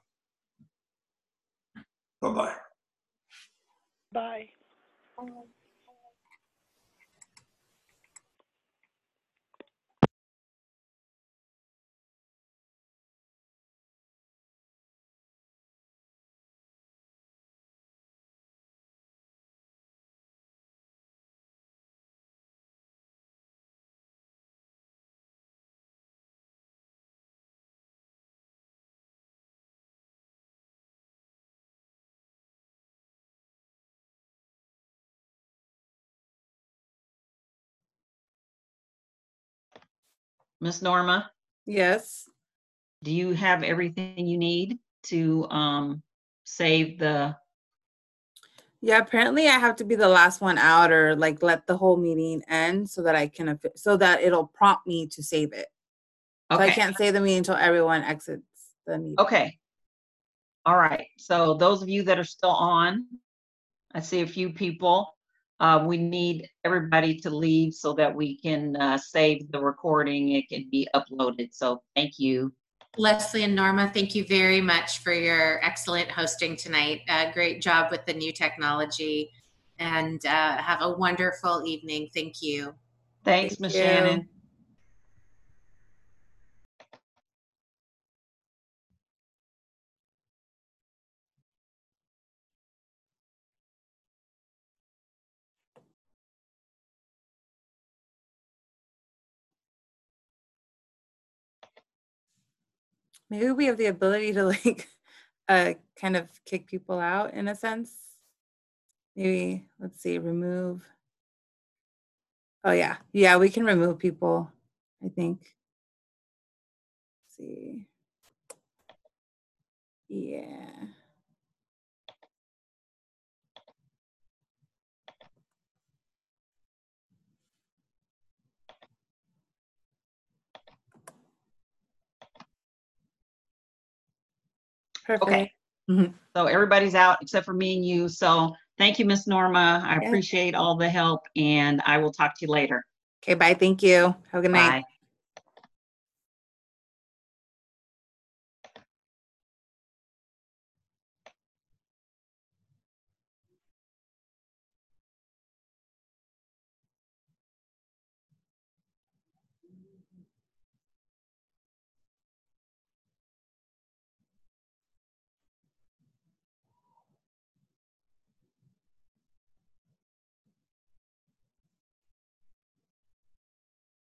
Bye-bye. Bye. Miss Norma, Yes. do you have everything you need to um, save the? Yeah, apparently I have to be the last one out, or like let the whole meeting end so that I can, so that it'll prompt me to save it. So I Okay. can't say the meeting until everyone exits the meeting. Okay. All right. So those of you that are still on, I see a few people. Uh, we need everybody to leave so that we can uh, save the recording. It can be uploaded. So thank you. Leslie and Norma, thank you very much for your excellent hosting tonight. Uh, great job with the new technology, and uh, have a wonderful evening. Thank you. Thanks, Thank Miz you. Shannon. Maybe we have the ability to like uh kind of kick people out in a sense. Maybe, let's see, remove. Oh yeah. Yeah, we can remove people, I think. Let's see. Yeah. Perfect. Okay. So everybody's out except for me and you. So thank you, Miss Norma. I Yeah. appreciate all the help, and I will talk to you later. Okay, bye. Thank you. Have a good night. Bye.